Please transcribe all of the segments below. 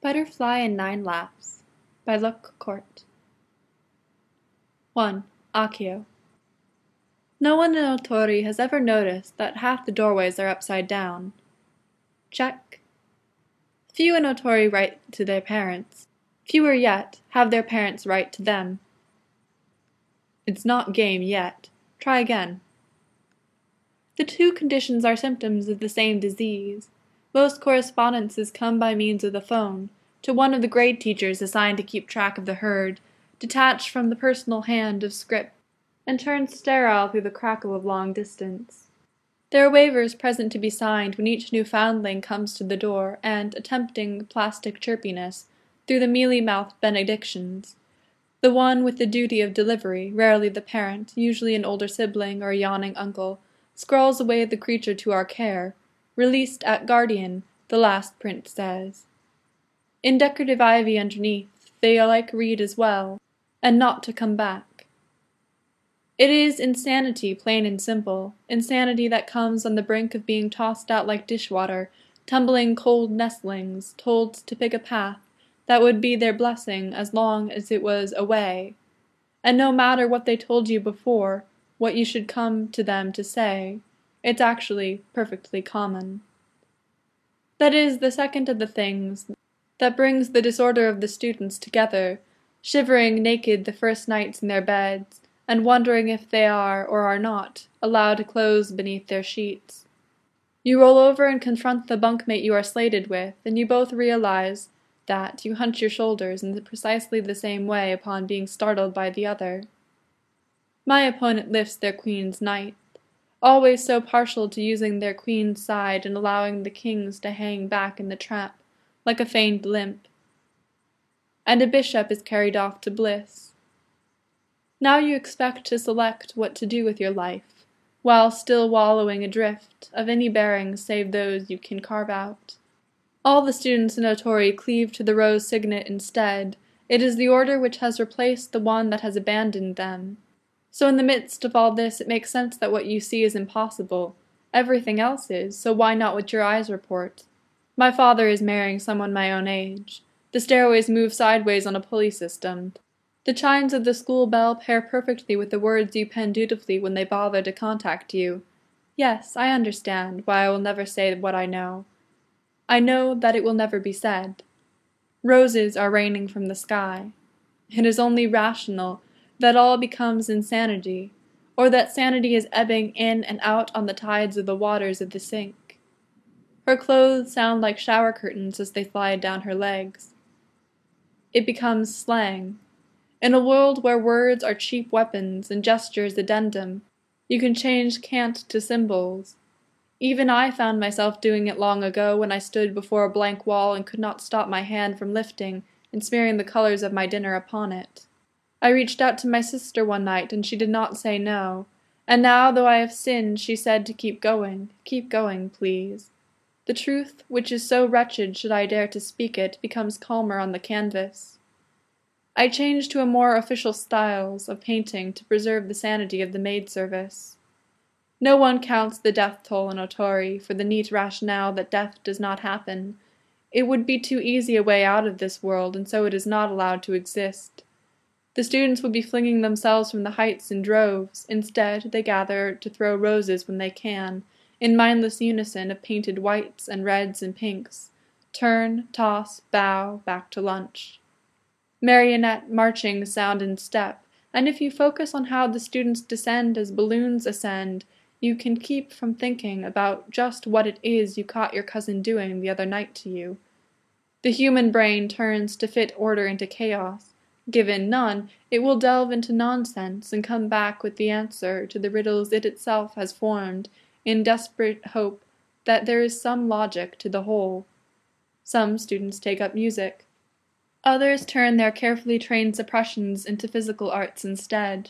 Butterfly and Nine Laughs by Luc Court 1. Accio. No one in Otori has ever noticed that half the doorways are upside down. Check. Few in Otori write to their parents. Fewer yet have their parents write to them. It's not game yet. Try again. The two conditions are symptoms of the same disease. Most correspondences come by means of the phone, to one of the grade teachers assigned to keep track of the herd, detached from the personal hand of script, and turned sterile through the crackle of long distance. There are waivers present to be signed when each Newfoundling comes to the door and, attempting plastic chirpiness, through the mealy-mouthed benedictions. The one with the duty of delivery, rarely the parent, usually an older sibling or a yawning uncle, scrawls away the creature to our care, released at guardian, the last print says. In decorative ivy underneath, they alike read as well, and not to come back. It is insanity, plain and simple, insanity that comes on the brink of being tossed out like dishwater, tumbling cold nestlings, told to pick a path that would be their blessing as long as it was away, and no matter what they told you before, what you should come to them to say, it's actually perfectly common. That is the second of the things that brings the disorder of the students together, shivering naked the first nights in their beds, and wondering if they are, or are not, allowed to close beneath their sheets. You roll over and confront the bunkmate you are slated with, and you both realize that you hunch your shoulders in precisely the same way upon being startled by the other. My opponent lifts their queen's knight, always so partial to using their queen's side and allowing the king's to hang back in the trap, like a feigned limp. And a bishop is carried off to bliss. Now you expect to select what to do with your life, while still wallowing adrift of any bearings save those you can carve out. All the students in Otori cleave to the rose signet instead. It is the order which has replaced the one that has abandoned them. So in the midst of all this it makes sense that what you see is impossible. Everything else is, so why not what your eyes report? My father is marrying someone my own age. The stairways move sideways on a pulley system. The chimes of the school bell pair perfectly with the words you pen dutifully when they bother to contact you. Yes, I understand why I will never say what I know. I know that it will never be said. Roses are raining from the sky. It is only rational that all becomes insanity, or that sanity is ebbing in and out on the tides of the waters of the sink. Her clothes sound like shower curtains as they slide down her legs. It becomes slang. In a world where words are cheap weapons and gestures addendum, you can change cant to symbols. Even I found myself doing it long ago when I stood before a blank wall and could not stop my hand from lifting and smearing the colors of my dinner upon it. I reached out to my sister one night and she did not say no, and now though I have sinned she said to keep going, please. The truth, which is so wretched should I dare to speak it, becomes calmer on the canvas. I changed to a more official styles of painting to preserve the sanity of the maid service. No one counts the death toll in Otori for the neat rationale that death does not happen. It would be too easy a way out of this world, and so it is not allowed to exist. The students would be flinging themselves from the heights in droves. Instead, they gather to throw roses when they can, in mindless unison of painted whites and reds and pinks. Turn, toss, bow, back to lunch. Marionette marching sound in step, and if you focus on how the students descend as balloons ascend, you can keep from thinking about just what it is you caught your cousin doing the other night to you. The human brain turns to fit order into chaos. Given none, it will delve into nonsense and come back with the answer to the riddles it itself has formed, in desperate hope that there is some logic to the whole. Some students take up music. Others turn their carefully trained suppressions into physical arts instead.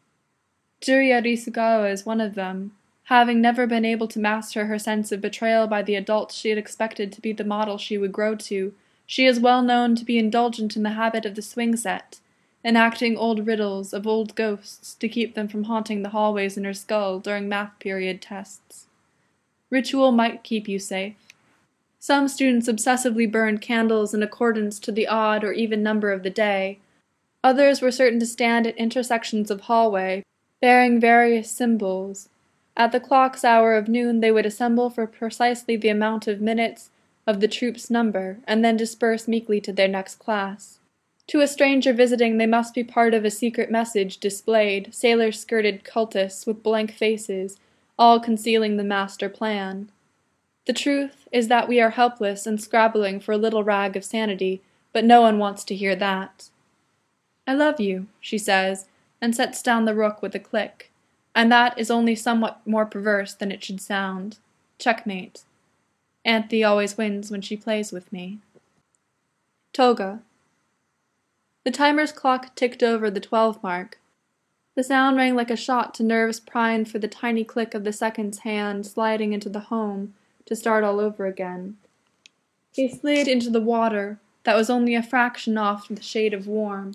Juria Risugawa is one of them. Having never been able to master her sense of betrayal by the adults she had expected to be the model she would grow to, she is well known to be indulgent in the habit of the swing set, enacting old riddles of old ghosts to keep them from haunting the hallways in her skull during math period tests. Ritual might keep you safe. Some students obsessively burned candles in accordance to the odd or even number of the day. Others were certain to stand at intersections of hallway, bearing various symbols. At the clock's hour of noon they would assemble for precisely the amount of minutes of the troop's number, and then disperse meekly to their next class. To a stranger visiting they must be part of a secret message displayed, sailor-skirted cultists with blank faces, all concealing the master plan. The truth is that we are helpless and scrabbling for a little rag of sanity, but no one wants to hear that. "I love you," she says, and sets down the rook with a click. And that is only somewhat more perverse than it should sound. Checkmate. Anthe always wins when she plays with me. Toga. The timer's clock ticked over the 12 mark. The sound rang like a shot to nerves primed for the tiny click of the second's hand sliding into the home to start all over again. He slid into the water that was only a fraction off the shade of warm.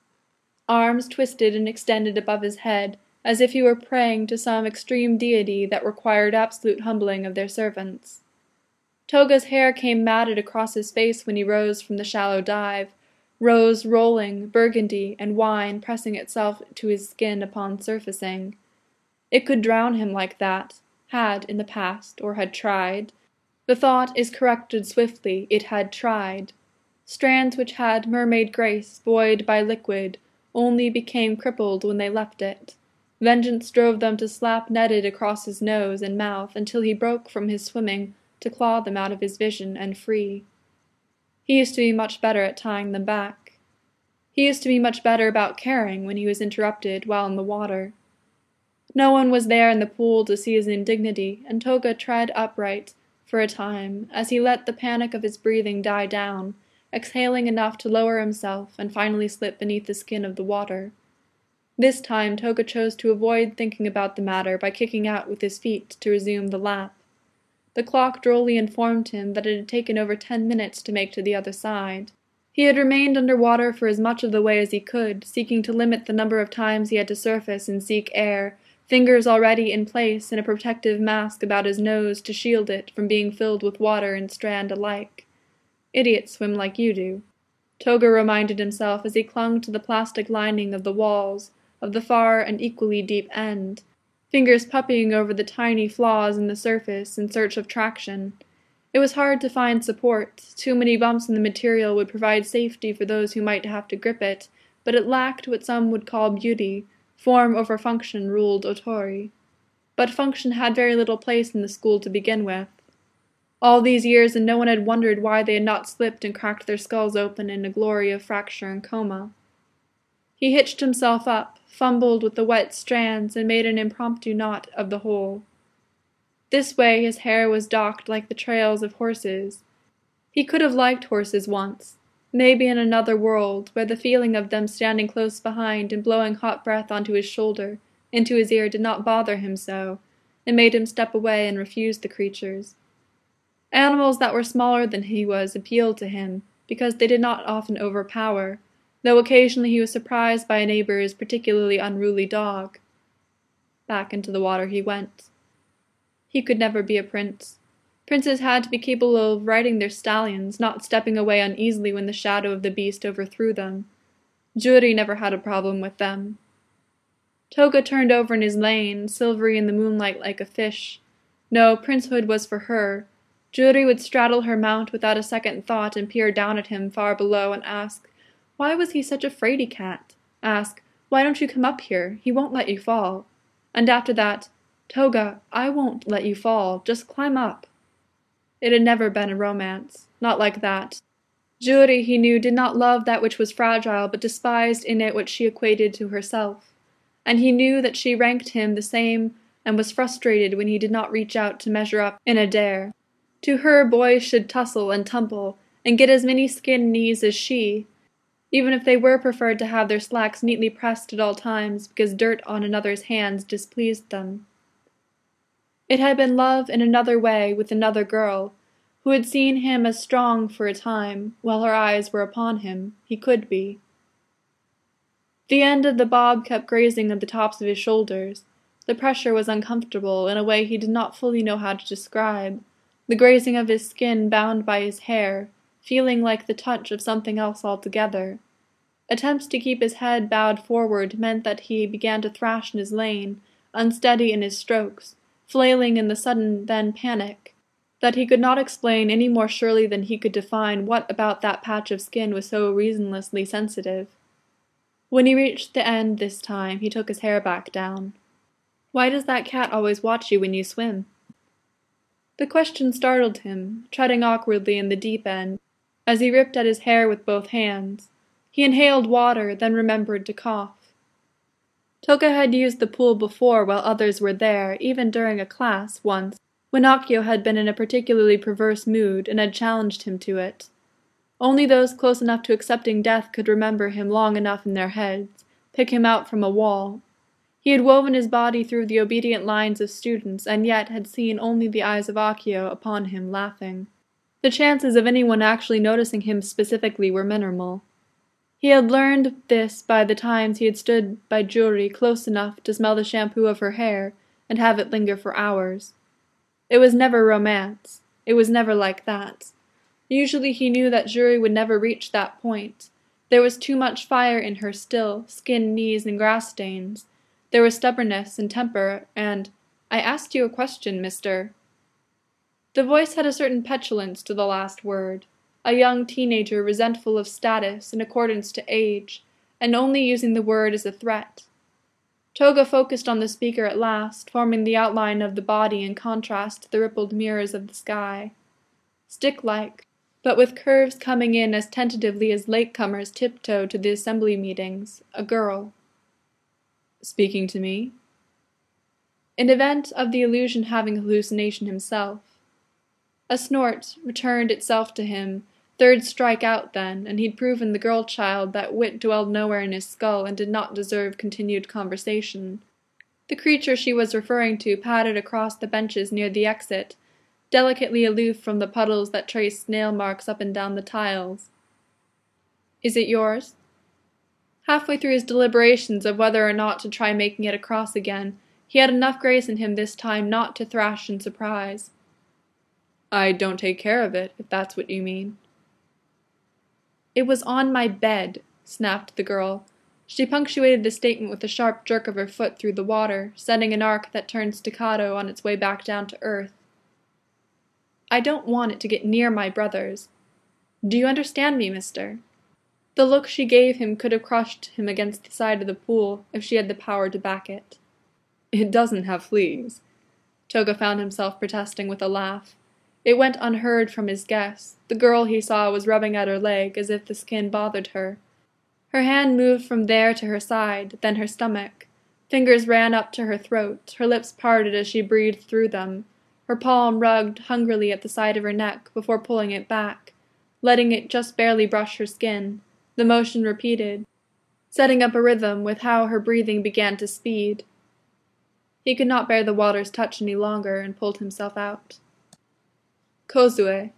Arms twisted and extended above his head, as if he were praying to some extreme deity that required absolute humbling of their servants. Toga's hair came matted across his face when he rose from the shallow dive, rose rolling, burgundy and wine pressing itself to his skin upon surfacing. It could drown him like that, had in the past, or had tried. The thought is corrected swiftly, it had tried. Strands which had mermaid grace, buoyed by liquid, only became crippled when they left it. Vengeance drove them to slap netted across his nose and mouth until he broke from his swimming to claw them out of his vision and free. He used to be much better at tying them back. He used to be much better about caring when he was interrupted while in the water. No one was there in the pool to see his indignity, and Toga tread upright for a time as he let the panic of his breathing die down, exhaling enough to lower himself and finally slip beneath the skin of the water. This time Toga chose to avoid thinking about the matter by kicking out with his feet to resume the lap. The clock drolly informed him that it had taken over 10 minutes to make to the other side. He had remained under water for as much of the way as he could, seeking to limit the number of times he had to surface and seek air, fingers already in place and a protective mask about his nose to shield it from being filled with water and strand alike. Idiots swim like you do, Toga reminded himself as he clung to the plastic lining of the walls, of the far and equally deep end, fingers puppying over the tiny flaws in the surface in search of traction. It was hard to find support, too many bumps in the material would provide safety for those who might have to grip it, but it lacked what some would call beauty. Form over function ruled Otori. But function had very little place in the school to begin with. All these years and no one had wondered why they had not slipped and cracked their skulls open in a glory of fracture and coma. He hitched himself up, fumbled with the wet strands, and made an impromptu knot of the whole. This way his hair was docked like the trails of horses. He could have liked horses once, maybe in another world, where the feeling of them standing close behind and blowing hot breath onto his shoulder, into his ear did not bother him so, and made him step away and refuse the creatures. Animals that were smaller than he was appealed to him, because they did not often overpower, though occasionally he was surprised by a neighbor's particularly unruly dog. Back into the water he went. He could never be a prince. Princes had to be capable of riding their stallions, not stepping away uneasily when the shadow of the beast overthrew them. Juri never had a problem with them. Toga turned over in his lane, silvery in the moonlight like a fish. No, princehood was for her. Juri would straddle her mount without a second thought and peer down at him far below and ask, why was he such a fraidy cat? Ask, why don't you come up here? He won't let you fall. And after that, Toga, I won't let you fall. Just climb up. It had never been a romance. Not like that. Juri, he knew, did not love that which was fragile, but despised in it what she equated to herself. And he knew that she ranked him the same and was frustrated when he did not reach out to measure up in a dare. To her, boys should tussle and tumble, and get as many skin knees as she, even if they were preferred to have their slacks neatly pressed at all times because dirt on another's hands displeased them. It had been love in another way with another girl, who had seen him as strong for a time, while her eyes were upon him, he could be. The end of the bob kept grazing at the tops of his shoulders. The pressure was uncomfortable in a way he did not fully know how to describe, the grazing of his skin bound by his hair, feeling like the touch of something else altogether. Attempts to keep his head bowed forward meant that he began to thrash in his lane, unsteady in his strokes, flailing in the sudden then panic, that he could not explain any more surely than he could define what about that patch of skin was so reasonlessly sensitive. When he reached the end this time, he took his hair back down. "Why does that cat always watch you when you swim?" The question startled him, treading awkwardly in the deep end, as he ripped at his hair with both hands. He inhaled water, then remembered to cough. Toga had used the pool before while others were there, even during a class, once, when Akio had been in a particularly perverse mood and had challenged him to it. Only those close enough to accepting death could remember him long enough in their heads, pick him out from a wall. He had woven his body through the obedient lines of students, and yet had seen only the eyes of Akio upon him laughing. The chances of anyone actually noticing him specifically were minimal. He had learned this by the times he had stood by Juri close enough to smell the shampoo of her hair and have it linger for hours. It was never romance. It was never like that. Usually he knew that Juri would never reach that point. There was too much fire in her still, skin, knees, and grass stains. There was stubbornness and temper, and, "I asked you a question, mister." The voice had a certain petulance to the last word. A young teenager resentful of status in accordance to age, and only using the word as a threat. Toga focused on the speaker at last, forming the outline of the body in contrast to the rippled mirrors of the sky. Stick-like, but with curves coming in as tentatively as latecomers tiptoe to the assembly meetings, a girl. "Speaking to me?" In event of the illusion having hallucination himself. A snort returned itself to him, third strike out then, and he'd proven the girl-child that wit dwelled nowhere in his skull and did not deserve continued conversation. The creature she was referring to padded across the benches near the exit, delicately aloof from the puddles that traced snail marks up and down the tiles. "Is it yours?" Halfway through his deliberations of whether or not to try making it across again, he had enough grace in him this time not to thrash in surprise. "I don't take care of it, if that's what you mean." "It was on my bed," snapped the girl. She punctuated the statement with a sharp jerk of her foot through the water, setting an arc that turned staccato on its way back down to earth. "I don't want it to get near my brothers. Do you understand me, mister?" The look she gave him could have crushed him against the side of the pool if she had the power to back it. "It doesn't have fleas," Toga found himself protesting with a laugh. It went unheard from his guess. The girl he saw was rubbing at her leg as if the skin bothered her. Her hand moved from there to her side, then her stomach. Fingers ran up to her throat, her lips parted as she breathed through them. Her palm rubbed hungrily at the side of her neck before pulling it back, letting it just barely brush her skin. The motion repeated, setting up a rhythm with how her breathing began to speed. He could not bear the water's touch any longer and pulled himself out. Kozue.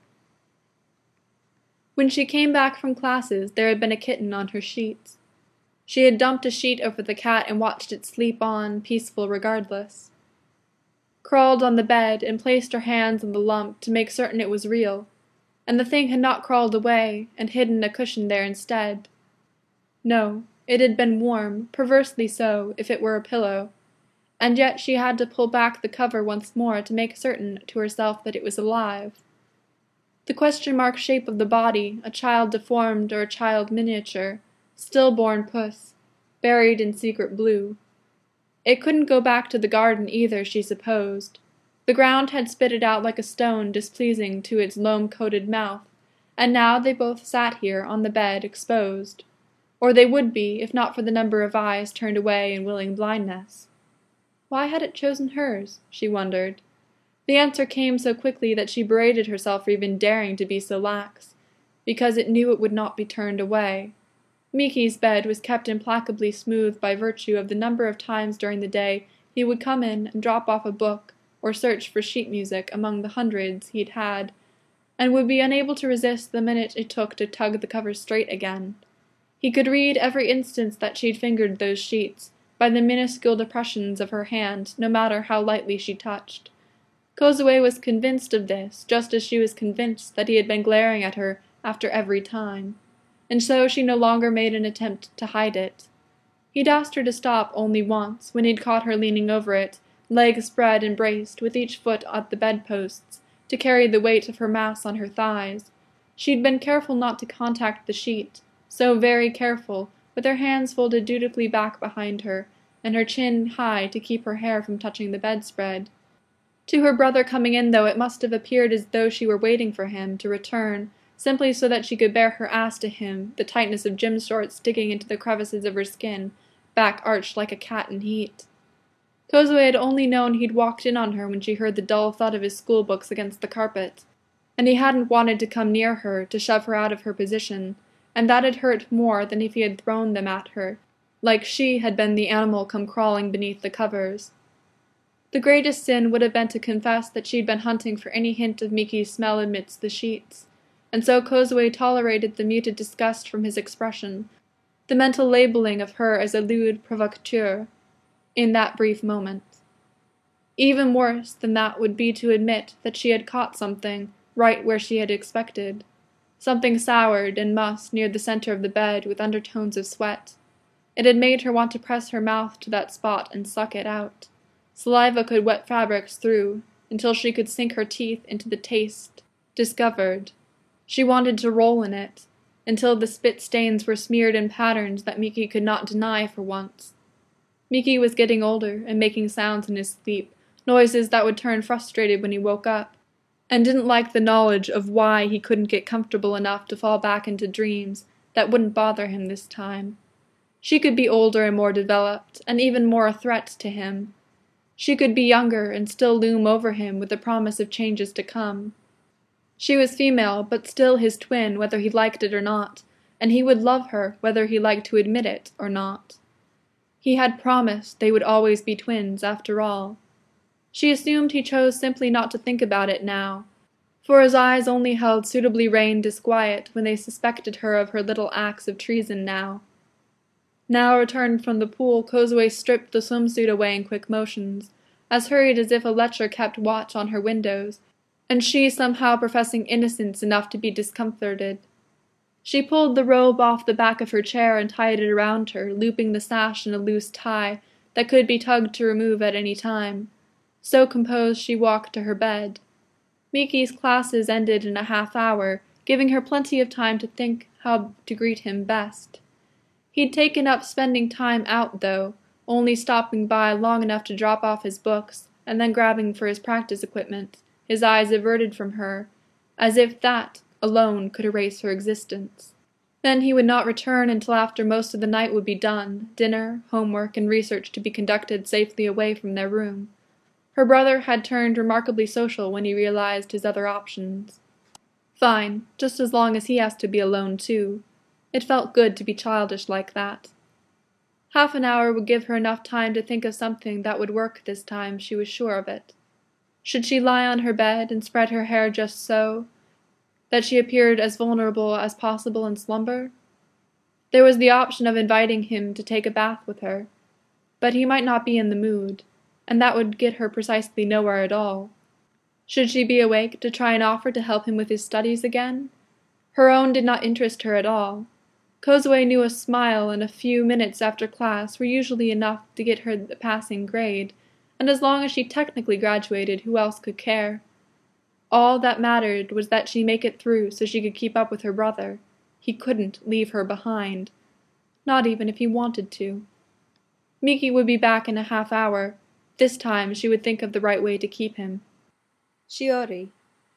When she came back from classes, there had been a kitten on her sheets. She had dumped a sheet over the cat and watched it sleep on, peaceful regardless. Crawled on the bed and placed her hands on the lump to make certain it was real, and the thing had not crawled away and hidden a cushion there instead. No, it had been warm, perversely so, if it were a pillow, and yet she had to pull back the cover once more to make certain to herself that it was alive. The question-mark shape of the body, a child deformed or a child miniature, stillborn puss, buried in secret blue. It couldn't go back to the garden either, she supposed. The ground had spit it out like a stone displeasing to its loam-coated mouth, and now they both sat here on the bed exposed. Or they would be, if not for the number of eyes turned away in willing blindness. Why had it chosen hers? She wondered. The answer came so quickly that she berated herself for even daring to be so lax, because it knew it would not be turned away. Miki's bed was kept implacably smooth by virtue of the number of times during the day he would come in and drop off a book or search for sheet music among the hundreds he'd had, and would be unable to resist the minute it took to tug the cover straight again. He could read every instance that she'd fingered those sheets, by the minuscule depressions of her hand, no matter how lightly she touched. Kozue was convinced of this, just as she was convinced that he had been glaring at her after every time, and so she no longer made an attempt to hide it. He'd asked her to stop only once, when he'd caught her leaning over it, legs spread and braced, with each foot at the bedposts, to carry the weight of her mass on her thighs. She'd been careful not to contact the sheet, so very careful, with her hands folded dutifully back behind her, and her chin high to keep her hair from touching the bedspread. To her brother coming in, though, it must have appeared as though she were waiting for him to return, simply so that she could bare her ass to him, the tightness of gym shorts digging into the crevices of her skin, back arched like a cat in heat. Kozue had only known he'd walked in on her when she heard the dull thud of his school books against the carpet, and he hadn't wanted to come near her to shove her out of her position, and that had hurt more than if he had thrown them at her, like she had been the animal come crawling beneath the covers. The greatest sin would have been to confess that she'd been hunting for any hint of Miki's smell amidst the sheets, and so Kozue tolerated the muted disgust from his expression, the mental labeling of her as a lewd provocateur, in that brief moment. Even worse than that would be to admit that she had caught something right where she had expected, something soured and mussed near the center of the bed with undertones of sweat. It had made her want to press her mouth to that spot and suck it out. Saliva could wet fabrics through, until she could sink her teeth into the taste, discovered. She wanted to roll in it, until the spit stains were smeared in patterns that Miki could not deny for once. Miki was getting older and making sounds in his sleep, noises that would turn frustrated when he woke up, and didn't like the knowledge of why he couldn't get comfortable enough to fall back into dreams that wouldn't bother him this time. She could be older and more developed, and even more a threat to him. She could be younger and still loom over him with the promise of changes to come. She was female, but still his twin, whether he liked it or not, and he would love her whether he liked to admit it or not. He had promised they would always be twins, after all. She assumed he chose simply not to think about it now, for his eyes only held suitably reined disquiet when they suspected her of her little acts of treason now. Now returned from the pool, Kozue stripped the swimsuit away in quick motions, as hurried as if a lecher kept watch on her windows, and she somehow professing innocence enough to be discomforted. She pulled the robe off the back of her chair and tied it around her, looping the sash in a loose tie that could be tugged to remove at any time. So composed she walked to her bed. Miki's classes ended in a half-hour, giving her plenty of time to think how to greet him best. He'd taken up spending time out, though, only stopping by long enough to drop off his books, and then grabbing for his practice equipment, his eyes averted from her, as if that alone could erase her existence. Then he would not return until after most of the night would be done, dinner, homework, and research to be conducted safely away from their room. Her brother had turned remarkably social when he realized his other options. Fine, just as long as he has to be alone too. It felt good to be childish like that. Half an hour would give her enough time to think of something that would work this time, she was sure of it. Should she lie on her bed and spread her hair just so, that she appeared as vulnerable as possible in slumber? There was the option of inviting him to take a bath with her, but he might not be in the mood, and that would get her precisely nowhere at all. Should she be awake to try and offer to help him with his studies again? Her own did not interest her at all. Kozue knew a smile and a few minutes after class were usually enough to get her the passing grade, and as long as she technically graduated, who else could care? All that mattered was that she make it through so she could keep up with her brother. He couldn't leave her behind. Not even if he wanted to. Miki would be back in a half-hour. This time she would think of the right way to keep him. Shiori.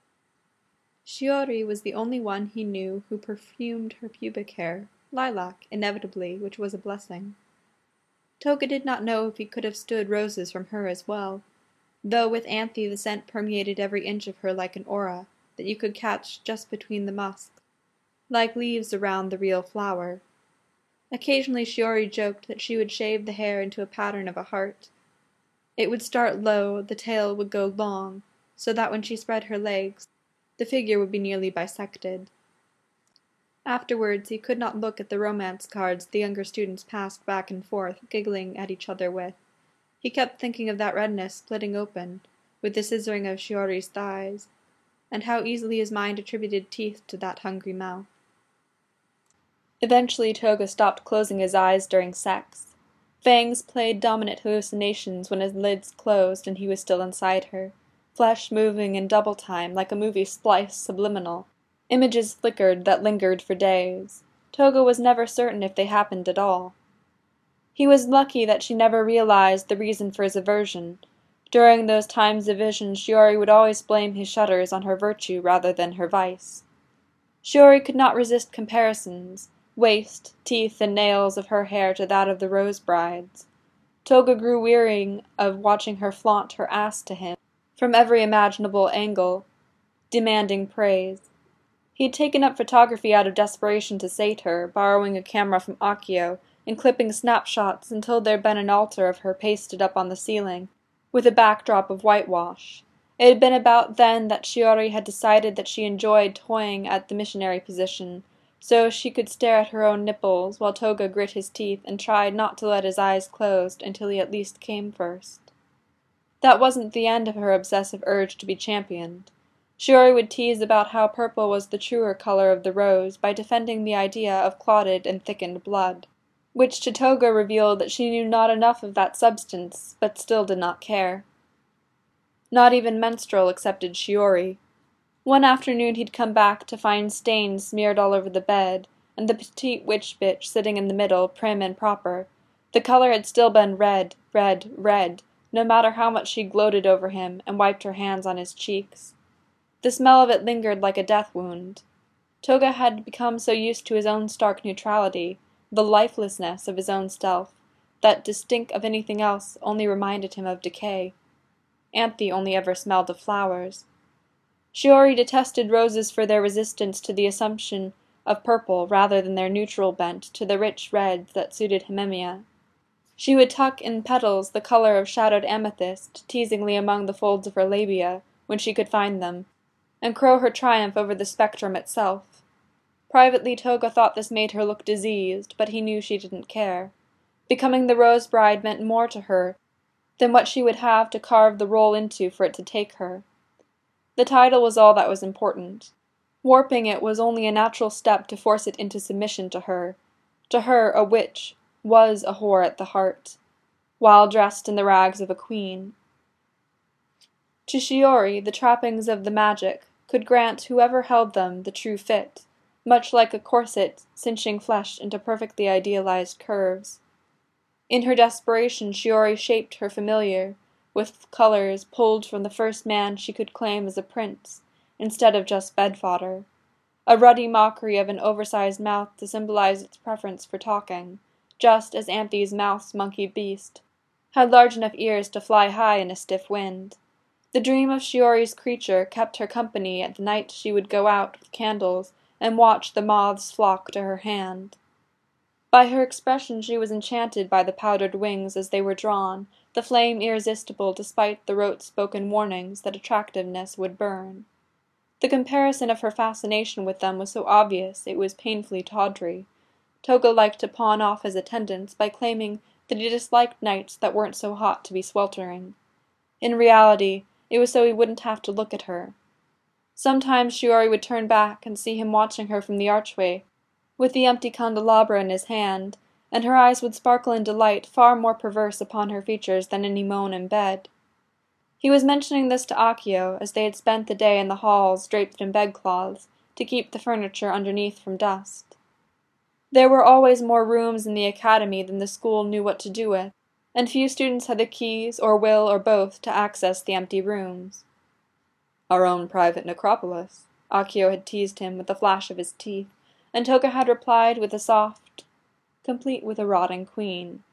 Shiori was the only one he knew who perfumed her pubic hair, lilac, inevitably, which was a blessing. Toga did not know if he could have stood roses from her as well, though with Anthy the scent permeated every inch of her like an aura that you could catch just between the musks, like leaves around the real flower. Occasionally Shiori joked that she would shave the hair into a pattern of a heart. It would start low, the tail would go long, so that when she spread her legs, the figure would be nearly bisected. Afterwards he could not look at the romance cards the younger students passed back and forth, giggling at each other with. He kept thinking of that redness splitting open, with the scissoring of Shiori's thighs, and how easily his mind attributed teeth to that hungry mouth. Eventually Toga stopped closing his eyes during sex. Fangs played dominant hallucinations when his lids closed and he was still inside her, flesh moving in double time like a movie splice subliminal. Images flickered that lingered for days. Toga was never certain if they happened at all. He was lucky that she never realized the reason for his aversion. During those times of vision, Shiori would always blame his shudders on her virtue rather than her vice. Shiori could not resist comparisons, waist, teeth, and nails of her hair to that of the Rose Bride's. Toga grew wearying of watching her flaunt her ass to him, from every imaginable angle, demanding praise. He had taken up photography out of desperation to sate her, borrowing a camera from Akio, and clipping snapshots until there'd been an altar of her pasted up on the ceiling, with a backdrop of whitewash. It had been about then that Shiori had decided that she enjoyed toying at the missionary position, so she could stare at her own nipples while Toga grit his teeth and tried not to let his eyes close until he at least came first. That wasn't the end of her obsessive urge to be championed. Shiori would tease about how purple was the truer color of the rose by defending the idea of clotted and thickened blood, which to Toga revealed that she knew not enough of that substance, but still did not care. Not even menstrual accepted Shiori. One afternoon he'd come back to find stains smeared all over the bed, and the petite witch bitch sitting in the middle, prim and proper. The color had still been red, red, red, no matter how much she gloated over him and wiped her hands on his cheeks. The smell of it lingered like a death wound. Toga had become so used to his own stark neutrality, the lifelessness of his own self, that to stink of anything else only reminded him of decay. Anthy only ever smelled of flowers. Shiori detested roses for their resistance to the assumption of purple rather than their neutral bent to the rich reds that suited Himemia. She would tuck in petals the color of shadowed amethyst teasingly among the folds of her labia, when she could find them, and crow her triumph over the spectrum itself. Privately Toga thought this made her look diseased, but he knew she didn't care. Becoming the Rose Bride meant more to her than what she would have to carve the roll into for it to take her. The title was all that was important. Warping it was only a natural step to force it into submission to her. To her, a witch was a whore at the heart, while dressed in the rags of a queen. To Shiori, the trappings of the magic could grant whoever held them the true fit, much like a corset cinching flesh into perfectly idealized curves. In her desperation, Shiori shaped her familiar, with colors pulled from the first man she could claim as a prince, instead of just bed fodder. A ruddy mockery of an oversized mouth to symbolize its preference for talking, just as Anthy's mouse monkeyed beast had large enough ears to fly high in a stiff wind. The dream of Shiori's creature kept her company at the night she would go out with candles and watch the moths flock to her hand. By her expression she was enchanted by the powdered wings as they were drawn, the flame irresistible despite the rote-spoken warnings that attractiveness would burn. The comparison of her fascination with them was so obvious it was painfully tawdry. Toga liked to pawn off his attendance by claiming that he disliked nights that weren't so hot to be sweltering. In reality, it was so he wouldn't have to look at her. Sometimes Shiori would turn back and see him watching her from the archway, with the empty candelabra in his hand, and her eyes would sparkle in delight far more perverse upon her features than any moan in bed. He was mentioning this to Akio, as they had spent the day in the halls draped in bedcloths, to keep the furniture underneath from dust. There were always more rooms in the academy than the school knew what to do with, and few students had the keys, or will, or both, to access the empty rooms. "Our own private necropolis," Akio had teased him with a flash of his teeth, and Toga had replied with a soft, complete with a rotting queen.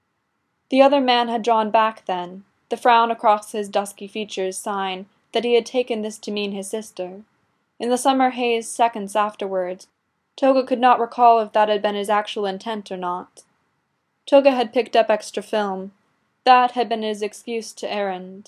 The other man had drawn back then, the frown across his dusky features sign that he had taken this to mean his sister. In the summer haze seconds afterwards, Toga could not recall if that had been his actual intent or not. Toga had picked up extra film. That had been his excuse to errand.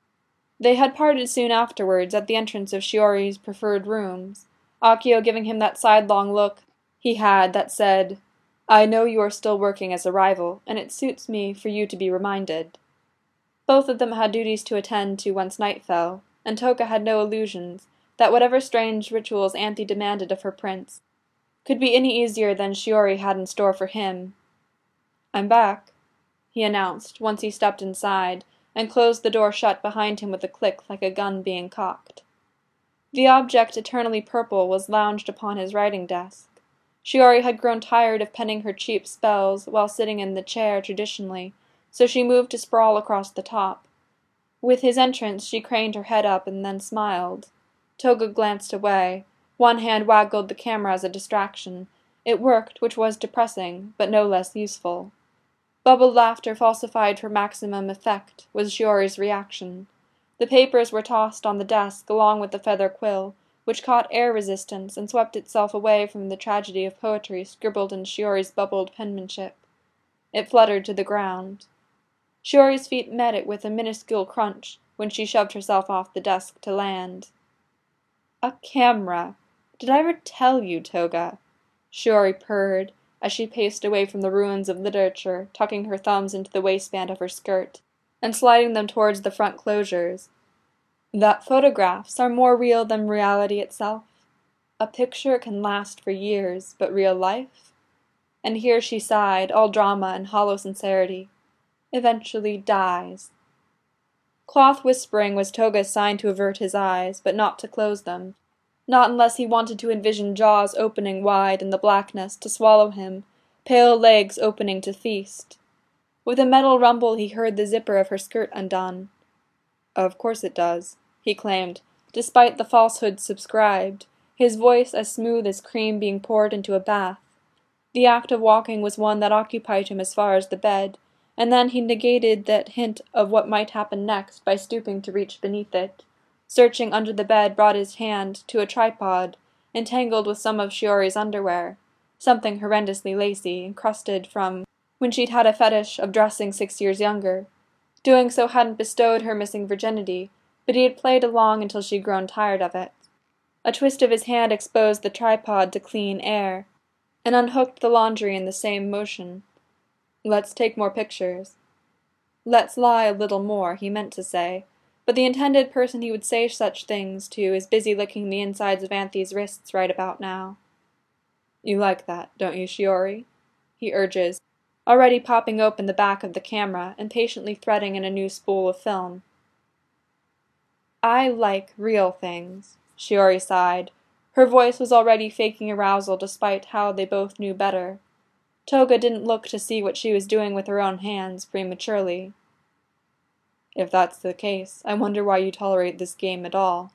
They had parted soon afterwards at the entrance of Shiori's preferred rooms, Akio giving him that sidelong look he had that said, "I know you are still working as a rival, and it suits me for you to be reminded." Both of them had duties to attend to once night fell, and Toga had no illusions that whatever strange rituals Anthy demanded of her prince could be any easier than Shiori had in store for him. "I'm back," he announced, once he stepped inside, and closed the door shut behind him with a click like a gun being cocked. The object eternally purple was lounged upon his writing desk. Shiori had grown tired of penning her cheap spells while sitting in the chair traditionally, so she moved to sprawl across the top. With his entrance she craned her head up and then smiled. Toga glanced away. One hand waggled the camera as a distraction. It worked, which was depressing, but no less useful. Bubbled laughter falsified for maximum effect, was Shiori's reaction. The papers were tossed on the desk along with the feather quill, which caught air resistance and swept itself away from the tragedy of poetry scribbled in Shiori's bubbled penmanship. It fluttered to the ground. Shiori's feet met it with a minuscule crunch when she shoved herself off the desk to land. "A camera! Did I ever tell you, Toga?" Shiori purred as she paced away from the ruins of literature, tucking her thumbs into the waistband of her skirt and sliding them towards the front closures. "That photographs are more real than reality itself. A picture can last for years, but real life?" And here she sighed, all drama and hollow sincerity. "Eventually dies." Cloth whispering was Toga's sign to avert his eyes, but not to close them. Not unless he wanted to envision jaws opening wide in the blackness to swallow him, pale legs opening to feast. With a metal rumble he heard the zipper of her skirt undone. "Of course it does," he claimed, despite the falsehood subscribed, his voice as smooth as cream being poured into a bath. The act of walking was one that occupied him as far as the bed, and then he negated that hint of what might happen next by stooping to reach beneath it. Searching under the bed brought his hand to a tripod, entangled with some of Shiori's underwear, something horrendously lacy, encrusted from when she'd had a fetish of dressing 6 years younger. Doing so hadn't bestowed her missing virginity, but he had played along until she'd grown tired of it. A twist of his hand exposed the tripod to clean air, and unhooked the laundry in the same motion. "Let's take more pictures." "Let's lie a little more," he meant to say, but the intended person he would say such things to is busy licking the insides of Anthy's wrists right about now. "You like that, don't you, Shiori?" he urges, already popping open the back of the camera and patiently threading in a new spool of film. "I like real things," Shiori sighed. Her voice was already faking arousal despite how they both knew better. Toga didn't look to see what she was doing with her own hands prematurely. "If that's the case, I wonder why you tolerate this game at all."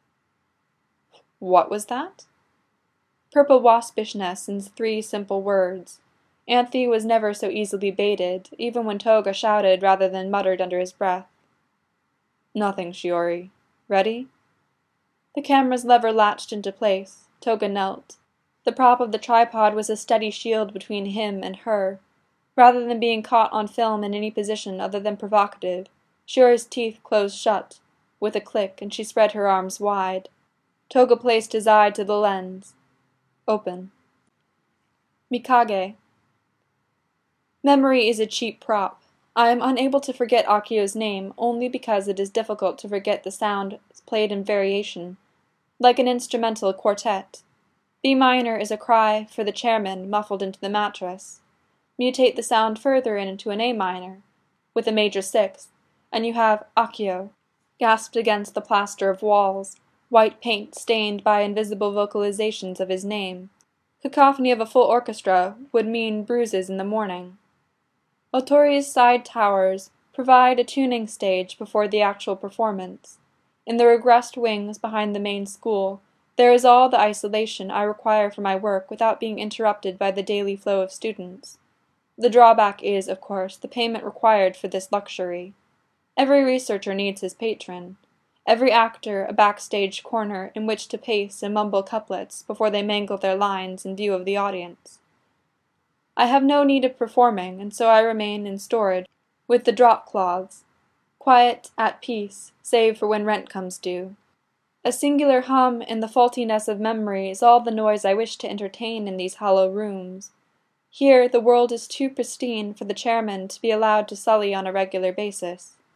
What was that? Purple waspishness in 3 simple words. Anthy was never so easily baited, even when Toga shouted rather than muttered under his breath. "Nothing, Shiori. Ready?" The camera's lever latched into place. Toga knelt. The prop of the tripod was a steady shield between him and her. Rather than being caught on film in any position other than provocative, Shiori's teeth closed shut, with a click, and she spread her arms wide. Toga placed his eye to the lens. Open. Mikage. Memory is a cheap prop. I am unable to forget Akio's name only because it is difficult to forget the sound played in variation, like an instrumental quartet. B minor is a cry for the chairman muffled into the mattress. Mutate the sound further into an A minor, with a major sixth, and you have Akio, gasped against the plaster of walls, white paint stained by invisible vocalizations of his name. Cacophony of a full orchestra would mean bruises in the morning. Otori's side towers provide a tuning stage before the actual performance. In the regressed wings behind the main school, there is all the isolation I require for my work without being interrupted by the daily flow of students. The drawback is, of course, the payment required for this luxury. Every researcher needs his patron. Every actor a backstage corner in which to pace and mumble couplets before they mangle their lines in view of the audience. I have no need of performing, and so I remain in storage with the drop cloths, quiet, at peace, save for when rent comes due. A singular hum in the faultiness of memory is all the noise I wish to entertain in these hollow rooms. Here the world is too pristine for the chairman to be allowed to sully on a regular basis.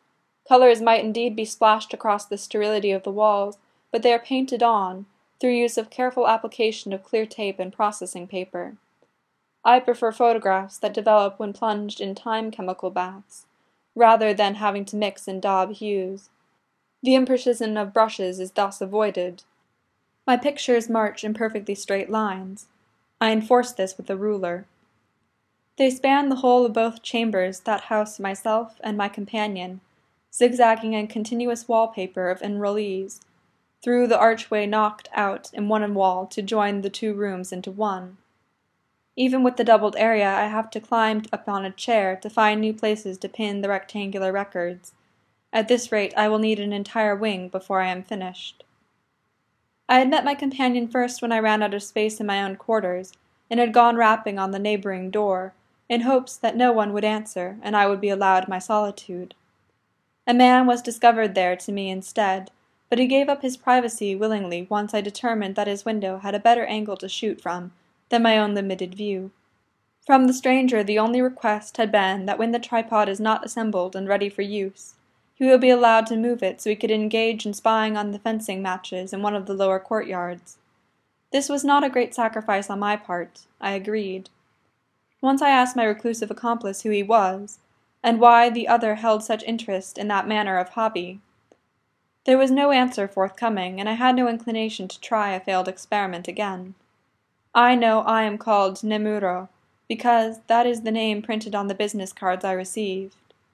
Colors might indeed be splashed across the sterility of the walls, but they are painted on, through use of careful application of clear tape and processing paper. I prefer photographs that develop when plunged in time chemical baths, rather than having to mix and daub hues. The imprecision of brushes is thus avoided. My pictures march in perfectly straight lines. I enforce this with a ruler. They span the whole of both chambers that house myself and my companion, zigzagging a continuous wallpaper of enrollees, through the archway knocked out in one wall to join the two rooms into one. Even with the doubled area, I have to climb upon a chair to find new places to pin the rectangular records. At this rate, I will need an entire wing before I am finished. I had met my companion first when I ran out of space in my own quarters, and had gone rapping on the neighboring door, in hopes that no one would answer and I would be allowed my solitude. A man was discovered there to me instead, but he gave up his privacy willingly once I determined that his window had a better angle to shoot from than my own limited view. From the stranger the only request had been that when the tripod is not assembled and ready for use, he would be allowed to move it so he could engage in spying on the fencing matches in one of the lower courtyards. This was not a great sacrifice on my part, I agreed. Once I asked my reclusive accomplice who he was, and why the other held such interest in that manner of hobby. There was no answer forthcoming, and I had no inclination to try a failed experiment again. I know I am called Nemuro, because that is the name printed on the business cards I received.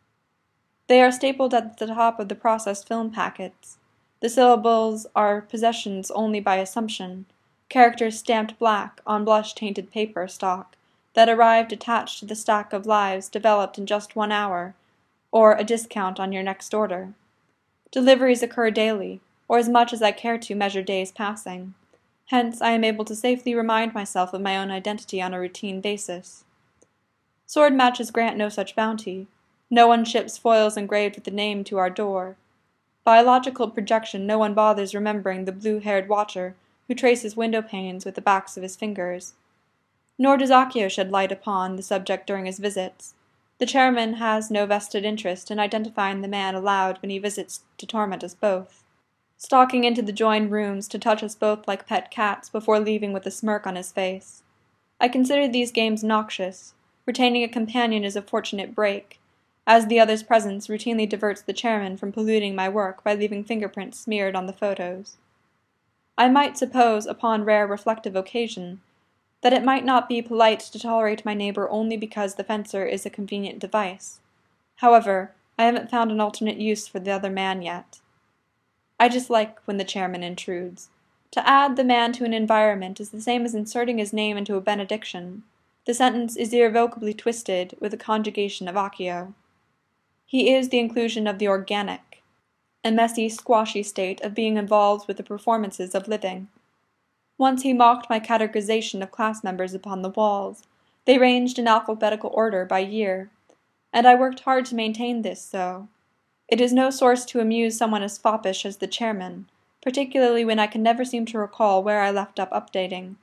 They are stapled at the top of the processed film packets. The syllables are possessions only by assumption, characters stamped black on blush-tainted paper stock that arrived attached to the stack of lives developed in just 1 hour, or a discount on your next order. Deliveries occur daily, or as much as I care to measure days passing. Hence, I am able to safely remind myself of my own identity on a routine basis. Sword matches grant no such bounty. No one ships foils engraved with the name to our door. By logical projection, no one bothers remembering the blue-haired watcher who traces window panes with the backs of his fingers. Nor does Akio shed light upon the subject during his visits. The chairman has no vested interest in identifying the man aloud when he visits to torment us both, stalking into the joined rooms to touch us both like pet cats before leaving with a smirk on his face. I consider these games noxious. Retaining a companion is a fortunate break, as the other's presence routinely diverts the chairman from polluting my work by leaving fingerprints smeared on the photos. I might suppose, upon rare reflective occasion, that it might not be polite to tolerate my neighbor only because the fencer is a convenient device. However, I haven't found an alternate use for the other man yet. I dislike when the chairman intrudes. To add the man to an environment is the same as inserting his name into a benediction. The sentence is irrevocably twisted with a conjugation of Akio. He is the inclusion of the organic, a messy, squashy state of being involved with the performances of living. Once he mocked my categorization of class members upon the walls. They ranged in alphabetical order by year, and I worked hard to maintain this so. It is no source to amuse someone as foppish as the chairman, particularly when I can never seem to recall where I left up updating.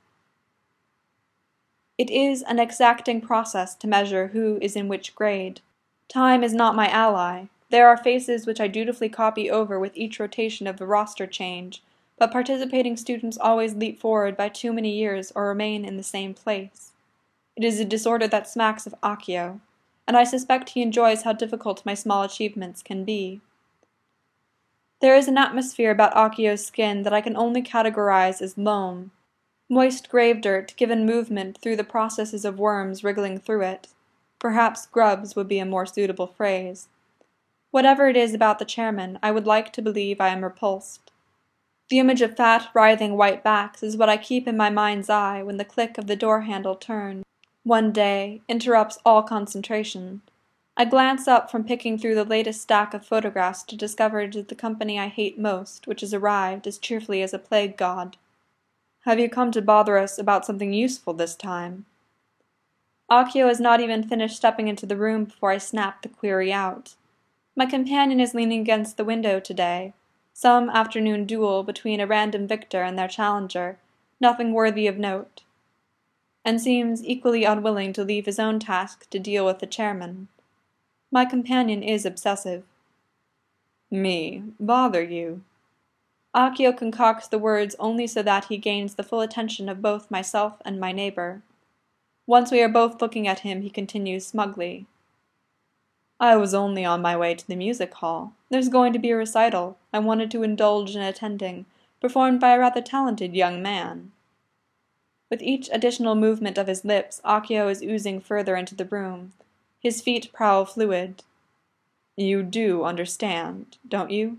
It is an exacting process to measure who is in which grade. Time is not my ally. There are faces which I dutifully copy over with each rotation of the roster change, but participating students always leap forward by too many years or remain in the same place. It is a disorder that smacks of Akio, and I suspect he enjoys how difficult my small achievements can be. There is an atmosphere about Akio's skin that I can only categorize as loam, moist grave dirt given movement through the processes of worms wriggling through it. Perhaps grubs would be a more suitable phrase. Whatever it is about the chairman, I would like to believe I am repulsed. The image of fat, writhing white backs is what I keep in my mind's eye when the click of the door handle turn, one day, interrupts all concentration. I glance up from picking through the latest stack of photographs to discover it is the company I hate most which has arrived as cheerfully as a plague god. "Have you come to bother us about something useful this time?" Akio has not even finished stepping into the room before I snap the query out. My companion is leaning against the window today. Some afternoon duel between a random victor and their challenger, nothing worthy of note, and seems equally unwilling to leave his own task to deal with the chairman. My companion is obsessive. Me, bother you. Akio concocts the words only so that he gains the full attention of both myself and my neighbor. Once we are both looking at him, he continues smugly. I was only on my way to the music hall. There's going to be a recital I wanted to indulge in attending, performed by a rather talented young man. With each additional movement of his lips, Akio is oozing further into the room. His feet prowl fluid. You do understand, don't you?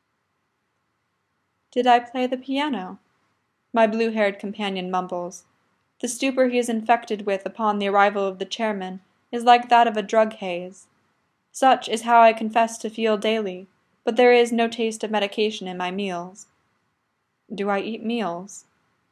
Did I play the piano? My blue-haired companion mumbles. The stupor he is infected with upon the arrival of the chairman is like that of a drug haze. Such is how I confess to feel daily, but there is no taste of medication in my meals. Do I eat meals?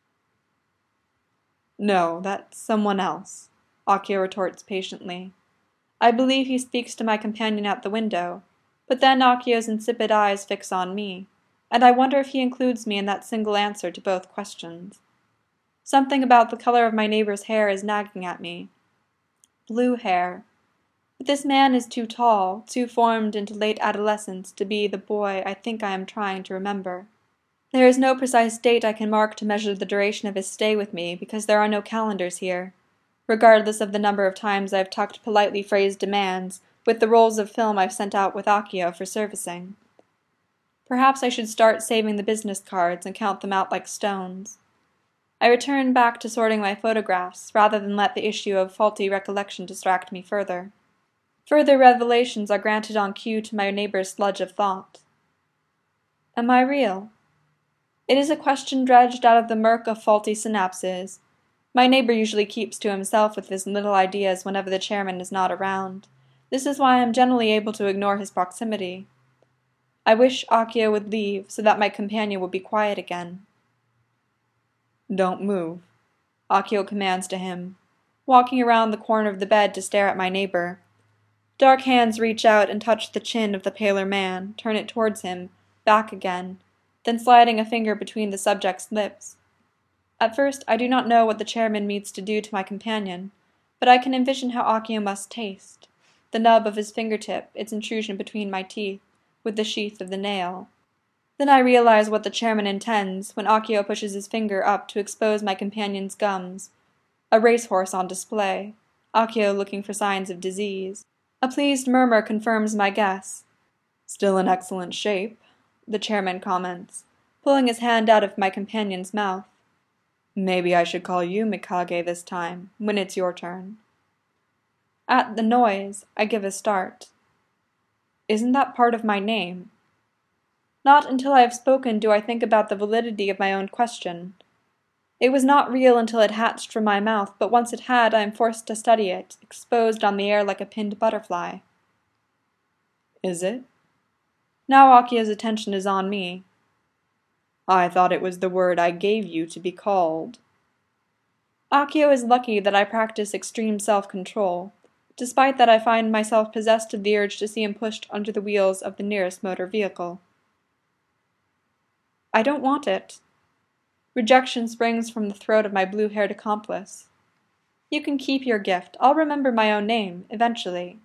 No, that's someone else, Akio retorts patiently. I believe he speaks to my companion at the window, but then Akio's insipid eyes fix on me, and I wonder if he includes me in that single answer to both questions. Something about the color of my neighbor's hair is nagging at me. Blue hair. But this man is too tall, too formed into late adolescence to be the boy I think I am trying to remember. There is no precise date I can mark to measure the duration of his stay with me because there are no calendars here, regardless of the number of times I have tucked politely phrased demands with the rolls of film I've sent out with Akio for servicing. Perhaps I should start saving the business cards and count them out like stones. I return back to sorting my photographs rather than let the issue of faulty recollection distract me further. Further revelations are granted on cue to my neighbor's sludge of thought. Am I real? It is a question dredged out of the murk of faulty synapses. My neighbor usually keeps to himself with his little ideas whenever the chairman is not around. This is why I am generally able to ignore his proximity. I wish Akio would leave so that my companion would be quiet again. Don't move, Akio commands to him, walking around the corner of the bed to stare at my neighbor. Dark hands reach out and touch the chin of the paler man, turn it towards him, back again, then sliding a finger between the subject's lips. At first, I do not know what the chairman means to do to my companion, but I can envision how Akio must taste. The nub of his fingertip, its intrusion between my teeth, with the sheath of the nail. Then I realize what the chairman intends when Akio pushes his finger up to expose my companion's gums. A racehorse on display, Akio looking for signs of disease. A pleased murmur confirms my guess. Still in excellent shape, the chairman comments, pulling his hand out of my companion's mouth. Maybe I should call you Mikage this time, when it's your turn. At the noise, I give a start. Isn't that part of my name? Not until I have spoken do I think about the validity of my own question. It was not real until it hatched from my mouth, but once it had, I am forced to study it, exposed on the air like a pinned butterfly. Is it? Now Akio's attention is on me. I thought it was the word I gave you to be called. Akio is lucky that I practice extreme self-control. Despite that, I find myself possessed of the urge to see him pushed under the wheels of the nearest motor vehicle. I don't want it. Rejection springs from the throat of my blue-haired accomplice. You can keep your gift. I'll remember my own name, eventually.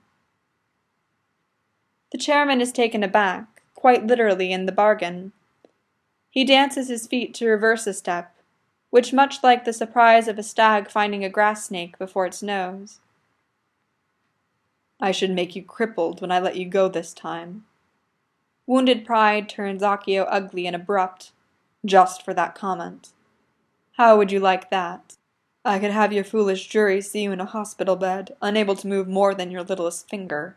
The chairman is taken aback, quite literally in the bargain. He dances his feet to reverse a step, which much like the surprise of a stag finding a grass snake before its nose. I should make you crippled when I let you go this time. Wounded pride turns Akio ugly and abrupt, just for that comment. How would you like that? I could have your foolish jury see you in a hospital bed, unable to move more than your littlest finger.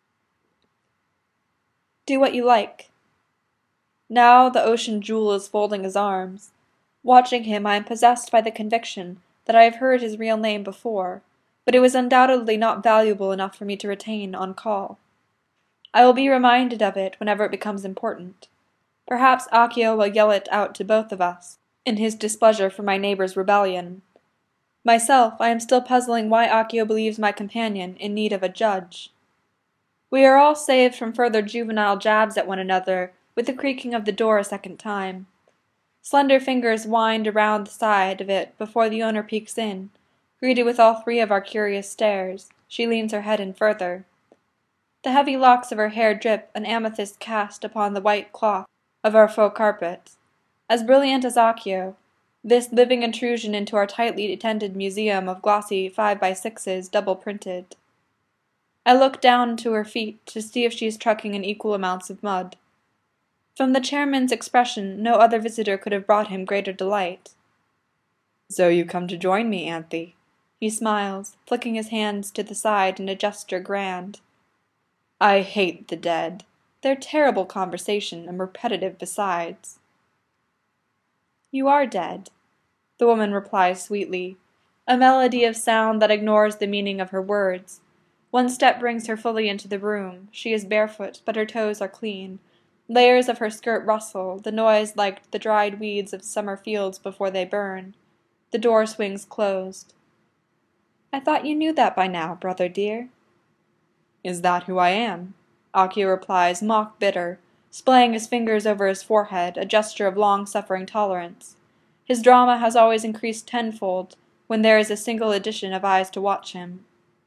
Do what you like. Now the ocean jewel is folding his arms. Watching him, I am possessed by the conviction that I have heard his real name before, but it was undoubtedly not valuable enough for me to retain on call. I will be reminded of it whenever it becomes important. Perhaps Akio will yell it out to both of us, in his displeasure for my neighbor's rebellion. Myself, I am still puzzling why Akio believes my companion in need of a judge. We are all saved from further juvenile jabs at one another with the creaking of the door a second time. Slender fingers wind around the side of it before the owner peeks in. Greeted with all three of our curious stares, she leans her head in further. The heavy locks of her hair drip an amethyst cast upon the white cloth of our faux carpet. As brilliant as Accio, this living intrusion into our tightly tended museum of glossy 5x6s double-printed. I look down to her feet to see if she is trucking in equal amounts of mud. From the chairman's expression, no other visitor could have brought him greater delight. "So you come to join me, Anthy?" He smiles, flicking his hands to the side in a gesture grand. "I hate the dead. They're terrible conversation, and repetitive besides." "You are dead," the woman replies sweetly, a melody of sound that ignores the meaning of her words. One step brings her fully into the room. She is barefoot, but her toes are clean. Layers of her skirt rustle, the noise like the dried weeds of summer fields before they burn. The door swings closed. "I thought you knew that by now, brother dear." "Is that who I am?" Accio replies, mock bitter, splaying his fingers over his forehead, a gesture of long-suffering tolerance. His drama has always increased tenfold when there is a single edition of eyes to watch him.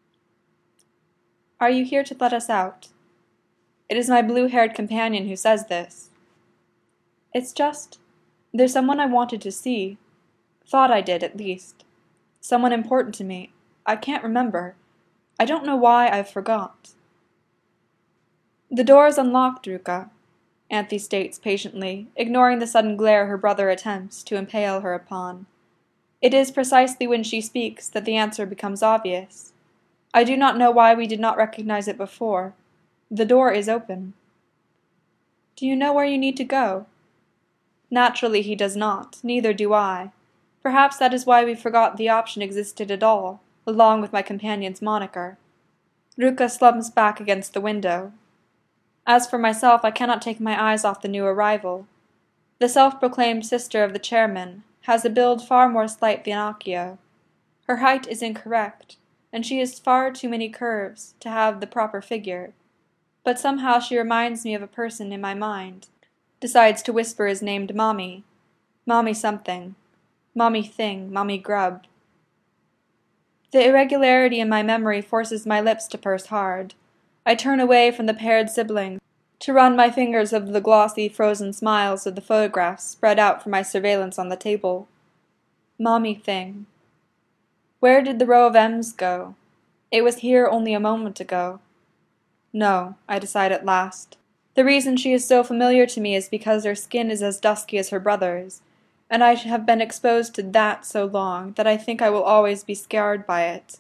"Are you here to let us out?" It is my blue-haired companion who says this. "It's just, there's someone I wanted to see. Thought I did, at least. Someone important to me. I can't remember. I don't know why I've forgot." "The door is unlocked, Ruka," Anthy states patiently, ignoring the sudden glare her brother attempts to impale her upon. It is precisely when she speaks that the answer becomes obvious. I do not know why we did not recognize it before. The door is open. "Do you know where you need to go?" Naturally he does not, neither do I. Perhaps that is why we forgot the option existed at all, along with my companion's moniker. Ruka slumps back against the window. As for myself, I cannot take my eyes off the new arrival. The self-proclaimed sister of the chairman has a build far more slight than Accio. Her height is incorrect, and she has far too many curves to have the proper figure. But somehow she reminds me of a person in my mind. Decides to whisper his name to Mommy. Mommy something. Mommy thing, Mommy grub. The irregularity in my memory forces my lips to purse hard. I turn away from the paired siblings to run my fingers over the glossy, frozen smiles of the photographs spread out for my surveillance on the table. Mommy thing. Where did the row of M's go? It was here only a moment ago. No, I decide at last. The reason she is so familiar to me is because her skin is as dusky as her brother's, and I have been exposed to that so long that I think I will always be scarred by it.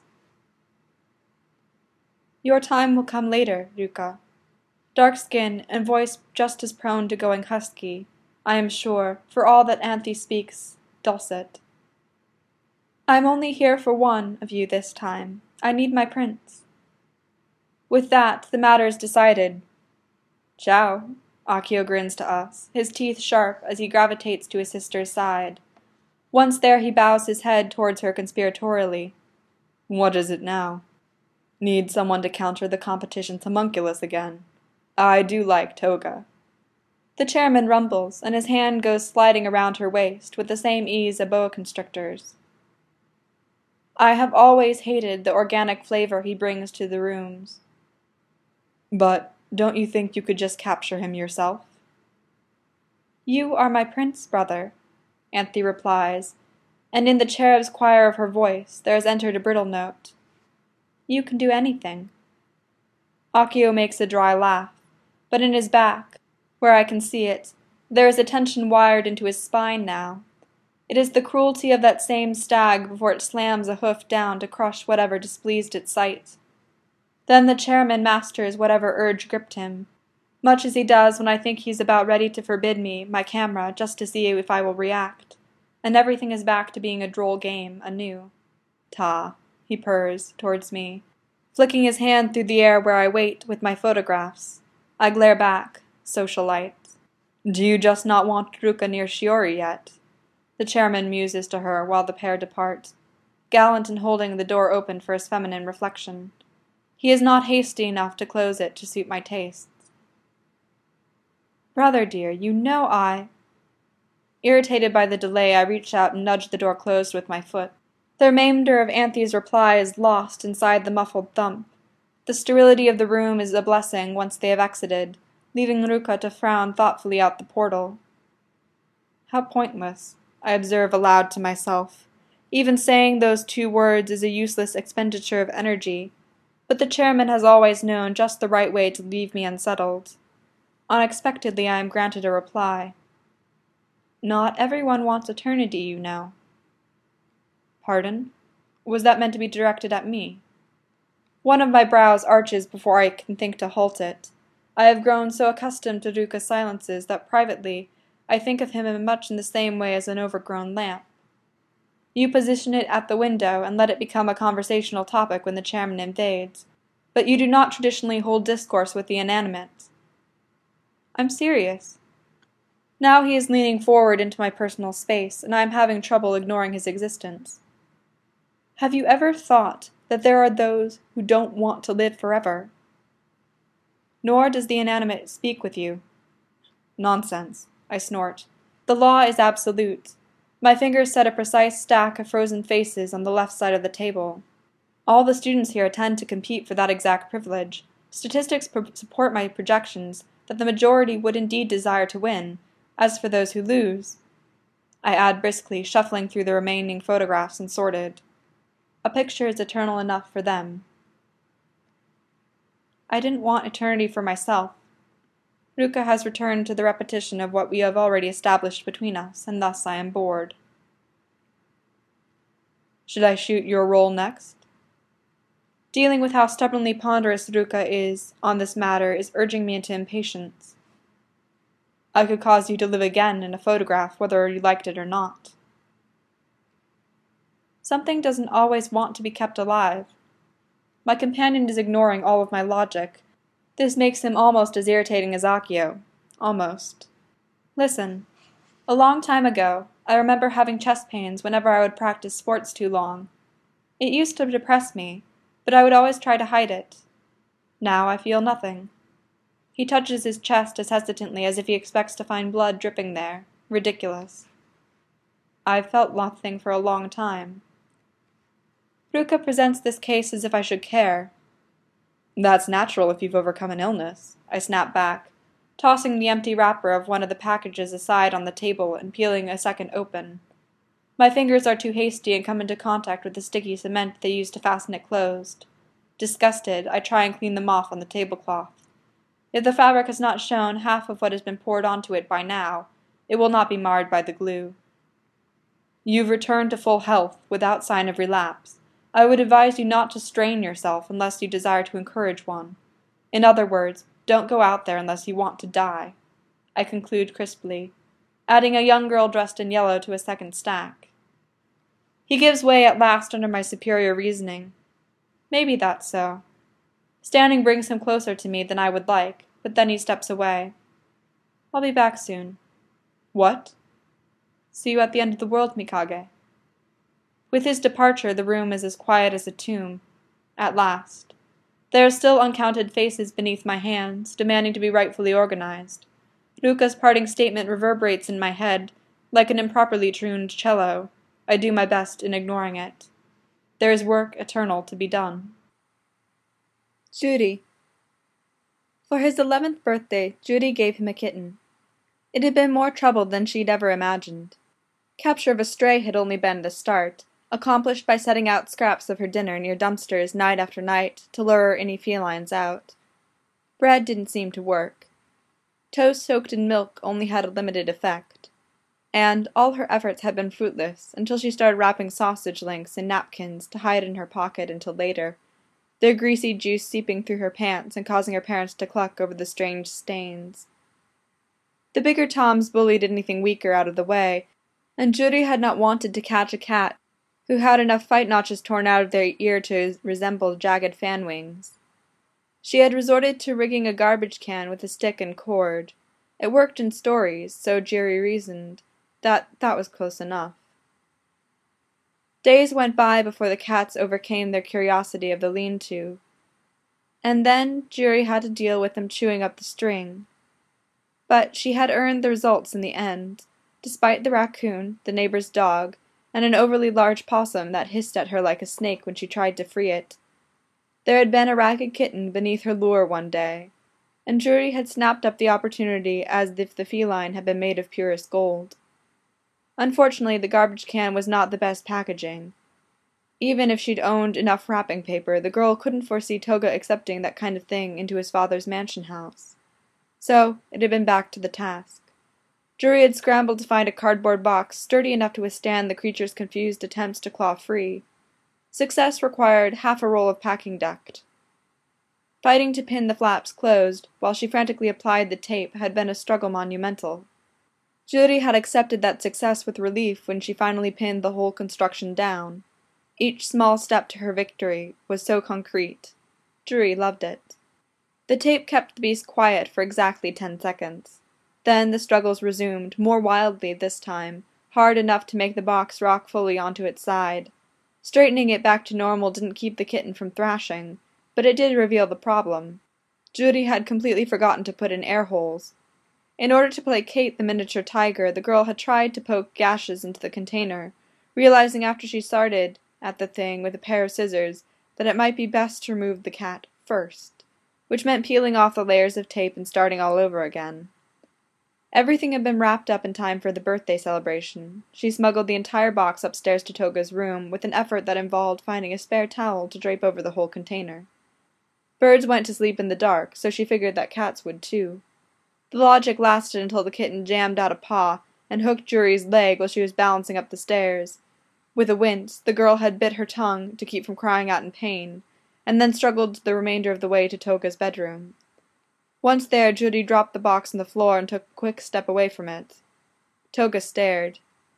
Your time will come later, Ruka. Dark skin and voice just as prone to going husky, I am sure, for all that Anthy speaks dulcet. I am only here for one of you this time. I need my prince. With that, the matter is decided. Ciao, Accio grins to us, his teeth sharp as he gravitates to his sister's side. Once there he bows his head towards her conspiratorially. What is it now? Need someone to counter the competition's homunculus again. I do like toga. The chairman rumbles, and his hand goes sliding around her waist with the same ease a boa constrictor's. I have always hated the organic flavor he brings to the rooms. But don't you think you could just capture him yourself? You are my prince, brother, Anthy replies, and in the cherub's choir of her voice there has entered a brittle note. You can do anything. Accio makes a dry laugh, but in his back, where I can see it, there is a tension wired into his spine now. It is the cruelty of that same stag before it slams a hoof down to crush whatever displeased its sight. Then the chairman masters whatever urge gripped him, much as he does when I think he's about ready to forbid me my camera just to see if I will react, and everything is back to being a droll game anew. Ta, he purrs towards me, flicking his hand through the air where I wait with my photographs. I glare back, socialite. Do you just not want Ruka near Shiori yet? The chairman muses to her while the pair depart, gallant in holding the door open for his feminine reflection. He is not hasty enough to close it to suit my tastes. Brother dear, you know I... Irritated by the delay, I reach out and nudge the door closed with my foot. The remainder of Anthy's reply is lost inside the muffled thump. The sterility of the room is a blessing once they have exited, leaving Ruka to frown thoughtfully out the portal. How pointless, I observe aloud to myself. Even saying those 2 words is a useless expenditure of energy, but the chairman has always known just the right way to leave me unsettled. Unexpectedly I am granted a reply. Not everyone wants eternity, you know. Pardon? Was that meant to be directed at me? One of my brows arches before I can think to halt it. I have grown so accustomed to Ruka's silences that privately I think of him in much in the same way as an overgrown lamp. You position it at the window and let it become a conversational topic when the chairman invades, but you do not traditionally hold discourse with the inanimate. I'm serious. Now he is leaning forward into my personal space, and I am having trouble ignoring his existence. Have you ever thought that there are those who don't want to live forever? Nor does the inanimate speak with you. Nonsense, I snort. The law is absolute. My fingers set a precise stack of frozen faces on the left side of the table. All the students here tend to compete for that exact privilege. Statistics support my projections that the majority would indeed desire to win. As for those who lose, I add briskly, shuffling through the remaining photographs and sorted. A picture is eternal enough for them. I didn't want eternity for myself. Ruka has returned to the repetition of what we have already established between us, and thus I am bored. Should I shoot your role next? Dealing with how stubbornly ponderous Ruka is on this matter is urging me into impatience. I could cause you to live again in a photograph whether you liked it or not. Something doesn't always want to be kept alive. My companion is ignoring all of my logic. This makes him almost as irritating as Akio. Almost. Listen. A long time ago, I remember having chest pains whenever I would practice sports too long. It used to depress me, but I would always try to hide it. Now I feel nothing. He touches his chest as hesitantly as if he expects to find blood dripping there. Ridiculous. I've felt nothing for a long time. Ruka presents this case as if I should care. That's natural if you've overcome an illness, I snap back, tossing the empty wrapper of one of the packages aside on the table and peeling a second open. My fingers are too hasty and come into contact with the sticky cement they used to fasten it closed. Disgusted, I try and clean them off on the tablecloth. If the fabric has not shown half of what has been poured onto it by now, it will not be marred by the glue. You've returned to full health, without sign of relapse. I would advise you not to strain yourself unless you desire to encourage one. In other words, don't go out there unless you want to die, I conclude crisply, adding a young girl dressed in yellow to a second stack. He gives way at last under my superior reasoning. Maybe that's so. Standing brings him closer to me than I would like, but then he steps away. I'll be back soon. What? See you at the end of the world, Mikage. With his departure, the room is as quiet as a tomb. At last. There are still uncounted faces beneath my hands, demanding to be rightfully organized. Ruka's parting statement reverberates in my head, like an improperly tuned cello. I do my best in ignoring it. There is work eternal to be done. Judy. For his 11th birthday, Judy gave him a kitten. It had been more trouble than she'd ever imagined. Capture of a stray had only been the start, accomplished by setting out scraps of her dinner near dumpsters night after night to lure any felines out. Bread didn't seem to work. Toast soaked in milk only had a limited effect. And all her efforts had been fruitless until she started wrapping sausage links in napkins to hide in her pocket until later, their greasy juice seeping through her pants and causing her parents to cluck over the strange stains. The bigger Toms bullied anything weaker out of the way, and Judy had not wanted to catch a cat who had enough fight notches torn out of their ear to resemble jagged fan wings. She had resorted to rigging a garbage can with a stick and cord. It worked in stories, so Jerry reasoned. That was close enough. Days went by before the cats overcame their curiosity of the lean-to. And then Jerry had to deal with them chewing up the string. But she had earned the results in the end, despite the raccoon, the neighbor's dog, and an overly large possum that hissed at her like a snake when she tried to free it. There had been a ragged kitten beneath her lure one day, and Juri had snapped up the opportunity as if the feline had been made of purest gold. Unfortunately, the garbage can was not the best packaging. Even if she'd owned enough wrapping paper, the girl couldn't foresee Toga accepting that kind of thing into his father's mansion house. So, it had been back to the task. Juri had scrambled to find a cardboard box sturdy enough to withstand the creature's confused attempts to claw free. Success required half a roll of packing duct. Fighting to pin the flaps closed, while she frantically applied the tape, had been a struggle monumental. Juri had accepted that success with relief when she finally pinned the whole construction down. Each small step to her victory was so concrete. Juri loved it. The tape kept the beast quiet for exactly 10 seconds. Then the struggles resumed, more wildly this time, hard enough to make the box rock fully onto its side. Straightening it back to normal didn't keep the kitten from thrashing, but it did reveal the problem. Juri had completely forgotten to put in air holes. In order to placate the miniature tiger, the girl had tried to poke gashes into the container, realizing after she started at the thing with a pair of scissors that it might be best to remove the cat first, which meant peeling off the layers of tape and starting all over again. Everything had been wrapped up in time for the birthday celebration. She smuggled the entire box upstairs to Toga's room with an effort that involved finding a spare towel to drape over the whole container. Birds went to sleep in the dark, so she figured that cats would too. The logic lasted until the kitten jammed out a paw and hooked Juri's leg while she was balancing up the stairs. With a wince, the girl had bit her tongue to keep from crying out in pain, and then struggled the remainder of the way to Toga's bedroom. Once there, Juri dropped the box on the floor and took a quick step away from it. Toga stared.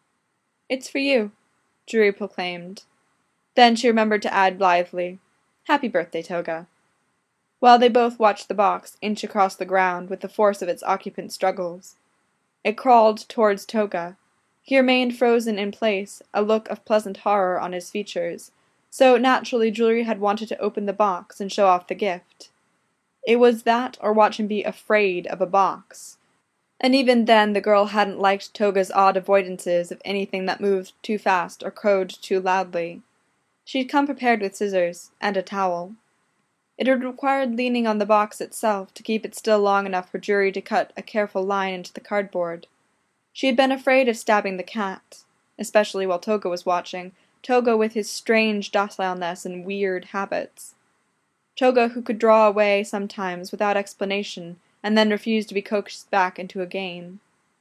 "It's for you," Juri proclaimed. Then she remembered to add blithely, "Happy birthday, Toga," while they both watched the box inch across the ground with the force of its occupant's struggles. It crawled towards Toga. He remained frozen in place, a look of pleasant horror on his features, so naturally Juri had wanted to open the box and show off the gift. It was that or watch him be afraid of a box. And even then the girl hadn't liked Toga's odd avoidances of anything that moved too fast or crowed too loudly. She'd come prepared with scissors, and a towel. It had required leaning on the box itself to keep it still long enough for Juri to cut a careful line into the cardboard. She had been afraid of stabbing the cat, especially while Toga was watching, Toga with his strange docileness and weird habits. Toga who could draw away sometimes without explanation and then refuse to be coaxed back into a game.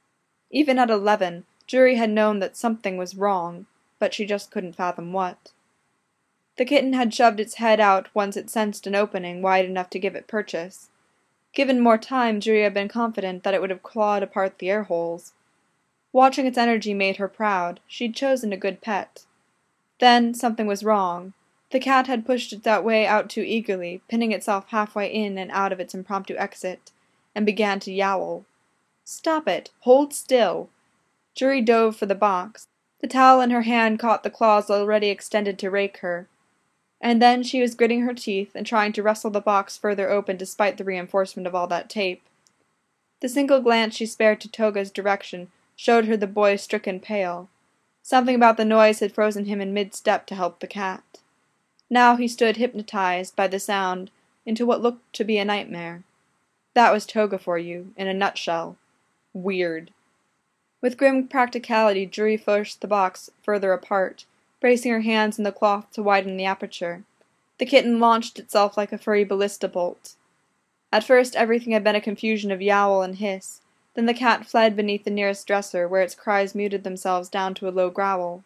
Even at 11, Juri had known that something was wrong, but she just couldn't fathom what. The kitten had shoved its head out once it sensed an opening wide enough to give it purchase. Given more time, Juri had been confident that it would have clawed apart the air holes. Watching its energy made her proud. She'd chosen a good pet. Then something was wrong. The cat had pushed its way out too eagerly, pinning itself halfway in and out of its impromptu exit, and began to yowl. "Stop it! Hold still!" Juri dove for the box. The towel in her hand caught the claws already extended to rake her. And then she was gritting her teeth and trying to wrestle the box further open despite the reinforcement of all that tape. The single glance she spared to Toga's direction showed her the boy stricken pale. Something about the noise had frozen him in mid-step to help the cat. Now he stood hypnotized by the sound into what looked to be a nightmare. That was Toga for you, in a nutshell. Weird. With grim practicality, Juri forced the box further apart, bracing her hands in the cloth to widen the aperture. The kitten launched itself like a furry ballista bolt. At first everything had been a confusion of yowl and hiss. Then the cat fled beneath the nearest dresser, where its cries muted themselves down to a low growl.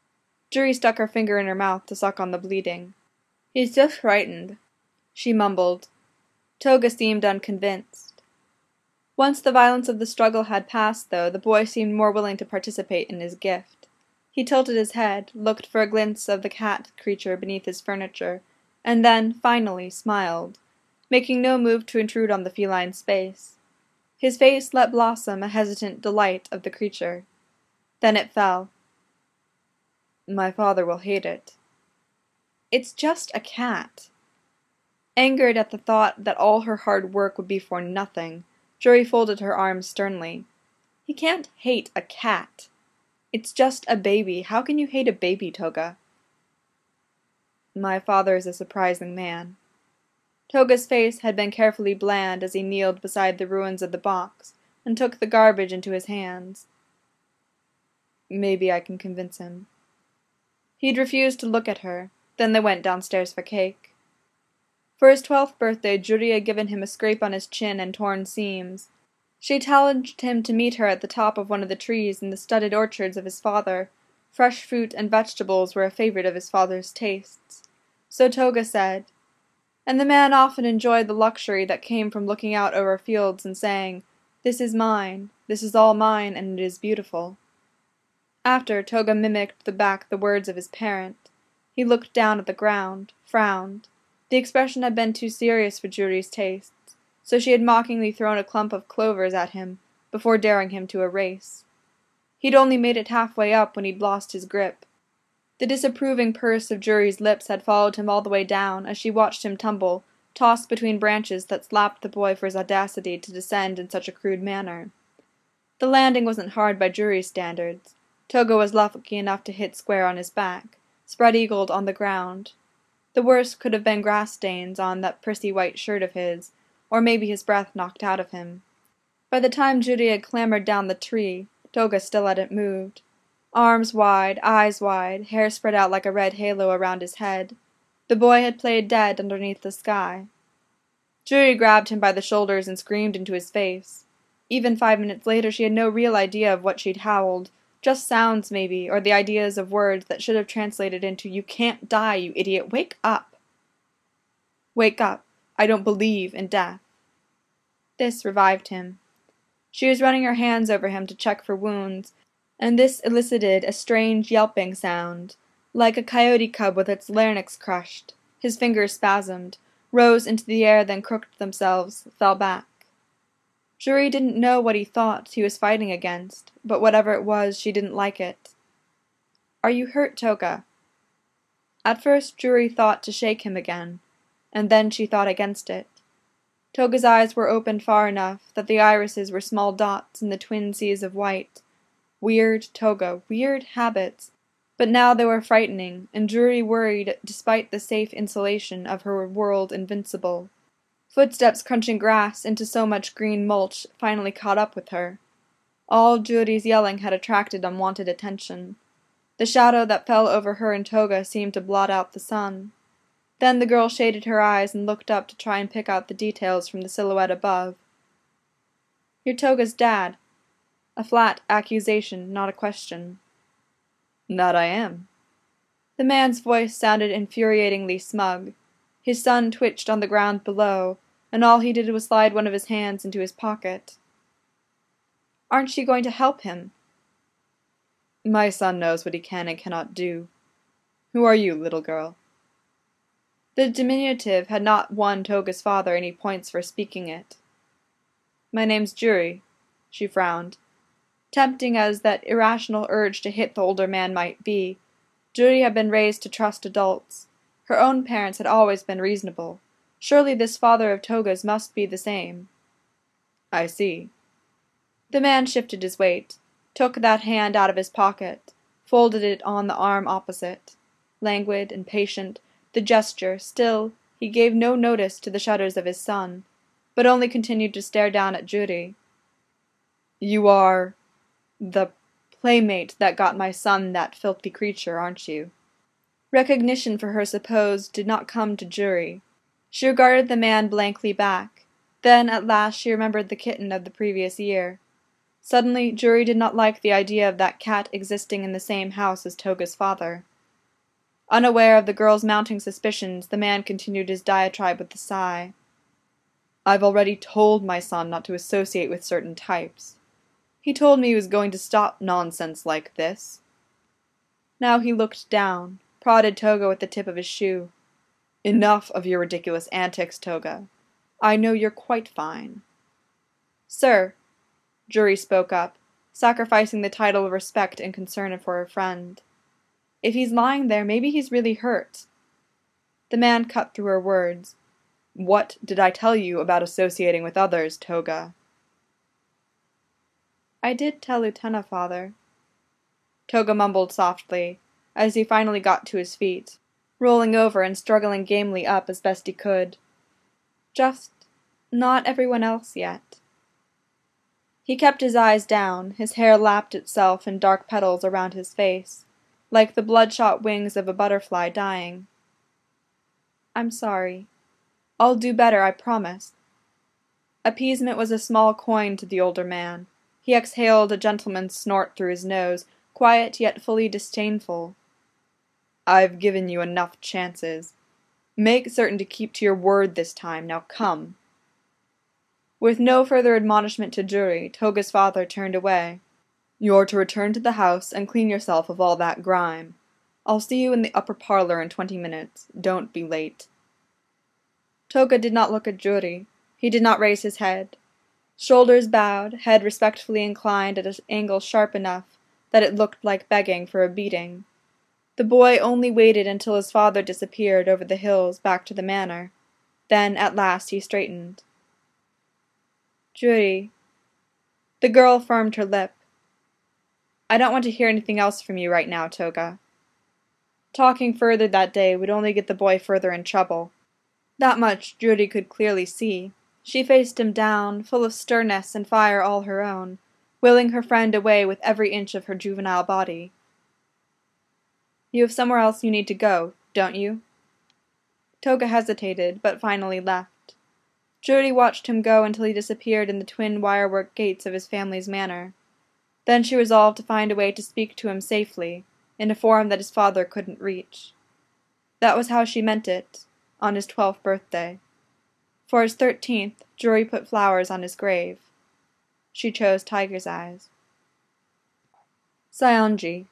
Juri stuck her finger in her mouth to suck on the bleeding. "He's just frightened," she mumbled. Toga seemed unconvinced. Once the violence of the struggle had passed, though, the boy seemed more willing to participate in his gift. He tilted his head, looked for a glimpse of the cat creature beneath his furniture, and then, finally, smiled, making no move to intrude on the feline space. His face let blossom a hesitant delight of the creature. Then it fell. "My father will hate it." "It's just a cat." Angered at the thought that all her hard work would be for nothing, Juri folded her arms sternly. "He can't hate a cat. It's just a baby. How can you hate a baby, Toga?" "My father is a surprising man," Toga's face had been carefully bland as he kneeled beside the ruins of the box and took the garbage into his hands. Maybe I can convince him. He'd refused to look at her. Then they went downstairs for cake. For his 12th birthday, Judy had given him a scrape on his chin and torn seams. She challenged him to meet her at the top of one of the trees in the studded orchards of his father. Fresh fruit and vegetables were a favorite of his father's tastes. So Toga said, and the man often enjoyed the luxury that came from looking out over fields and saying, "This is mine, this is all mine, and it is beautiful." After, Toga mimicked the words of his parent. He looked down at the ground, frowned. The expression had been too serious for Jury's tastes, so she had mockingly thrown a clump of clovers at him, before daring him to a race. He'd only made it halfway up when he'd lost his grip. The disapproving purse of Jury's lips had followed him all the way down as she watched him tumble, tossed between branches that slapped the boy for his audacity to descend in such a crude manner. The landing wasn't hard by Jury's standards. Toga was lucky enough to hit square on his back, spread-eagled on the ground. The worst could have been grass stains on that prissy white shirt of his, or maybe his breath knocked out of him. By the time Judy had clambered down the tree, Toga still hadn't moved. Arms wide, eyes wide, hair spread out like a red halo around his head. The boy had played dead underneath the sky. Judy grabbed him by the shoulders and screamed into his face. Even 5 minutes later she had no real idea of what she'd howled, just sounds maybe, or the ideas of words that should have translated into, "You can't die, you idiot, wake up!" Wake up, I don't believe in death. This revived him. She was running her hands over him to check for wounds, and this elicited a strange yelping sound, like a coyote cub with its larynx crushed. His fingers spasmed, rose into the air, then crooked themselves, fell back. Jury didn't know what he thought he was fighting against, but whatever it was, she didn't like it. "Are you hurt, Toga?" At first Jury thought to shake him again, and then she thought against it. Toga's eyes were opened far enough that the irises were small dots in the twin seas of white. Weird Toga, weird habits, but now they were frightening, and Jury worried despite the safe insulation of her world invincible. Footsteps crunching grass into so much green mulch finally caught up with her. All Jury's yelling had attracted unwanted attention. The shadow that fell over her and Toga seemed to blot out the sun. Then the girl shaded her eyes and looked up to try and pick out the details from the silhouette above. "You're Toga's dad." A flat accusation, not a question. "That I am." The man's voice sounded infuriatingly smug. His son twitched on the ground below, and all he did was slide one of his hands into his pocket. "Aren't you going to help him?" "My son knows what he can and cannot do. Who are you, little girl?" The diminutive had not won Toga's father any points for speaking it. "My name's Jury," she frowned. Tempting as that irrational urge to hit the older man might be, Jury had been raised to trust adults. Her own parents had always been reasonable. Surely this father of Toga's must be the same. "I see." The man shifted his weight, took that hand out of his pocket, folded it on the arm opposite. Languid and patient, the gesture, still, he gave no notice to the shudders of his son, but only continued to stare down at Judy. "You are the playmate that got my son that filthy creature, aren't you?" Recognition for her supposed did not come to Jury. She regarded the man blankly back. Then at last she remembered the kitten of the previous year. Suddenly Jury did not like the idea of that cat existing in the same house as Toga's father. Unaware of the girl's mounting suspicions, the man continued his diatribe with a sigh. "I've already told my son not to associate with certain types. He told me he was going to stop nonsense like this." Now he looked down, prodded Toga with the tip of his shoe. "Enough of your ridiculous antics, Toga. I know you're quite fine." "Sir," Jury spoke up, sacrificing the title of respect and concern for her friend. "If he's lying there, maybe he's really hurt." The man cut through her words. "What did I tell you about associating with others, Toga?" "I did tell Lieutenant, father." Toga mumbled softly, as he finally got to his feet, rolling over and struggling gamely up as best he could. Just not everyone else yet. He kept his eyes down, his hair lapped itself in dark petals around his face, like the bloodshot wings of a butterfly dying. I'm sorry. I'll do better, I promise. Appeasement was a small coin to the older man. He exhaled a gentleman's snort through his nose, quiet yet fully disdainful. I've given you enough chances. Make certain to keep to your word this time. Now come. With no further admonishment to Juri, Toga's father turned away. You're to return to the house and clean yourself of all that grime. I'll see you in the upper parlor in 20 minutes. Don't be late. Toga did not look at Juri. He did not raise his head. Shoulders bowed, head respectfully inclined at an angle sharp enough that it looked like begging for a beating. The boy only waited until his father disappeared over the hills back to the manor. Then at last he straightened. Juri. The girl firmed her lip. I don't want to hear anything else from you right now, Toga. Talking further that day would only get the boy further in trouble. That much Juri could clearly see. She faced him down, full of sternness and fire all her own, willing her friend away with every inch of her juvenile body. You have somewhere else you need to go, don't you? Toga hesitated, but finally left. Juri watched him go until he disappeared in the twin wirework gates of his family's manor. Then she resolved to find a way to speak to him safely, in a form that his father couldn't reach. That was how she meant it, on his 12th birthday. For his 13th, Juri put flowers on his grave. She chose tiger's eyes. Saionji.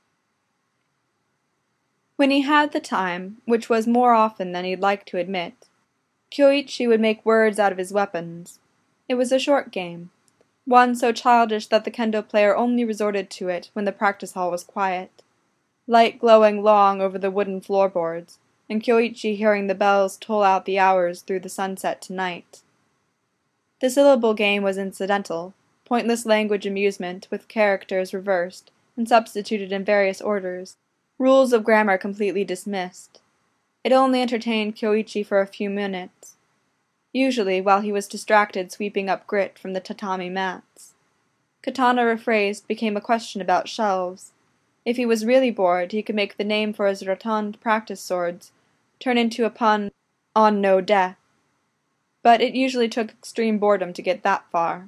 When he had the time, which was more often than he'd like to admit, Kyoichi would make words out of his weapons. It was a short game, one so childish that the kendo player only resorted to it when the practice hall was quiet. Light glowing long over the wooden floorboards, and Kyoichi hearing the bells toll out the hours through the sunset to night. The syllable game was incidental, pointless language amusement with characters reversed and substituted in various orders, rules of grammar completely dismissed. It only entertained Kyoichi for a few minutes, usually while he was distracted sweeping up grit from the tatami mats. Katana rephrased became a question about shelves. If he was really bored, he could make the name for his rotund practice swords turn into a pun on no death. But it usually took extreme boredom to get that far.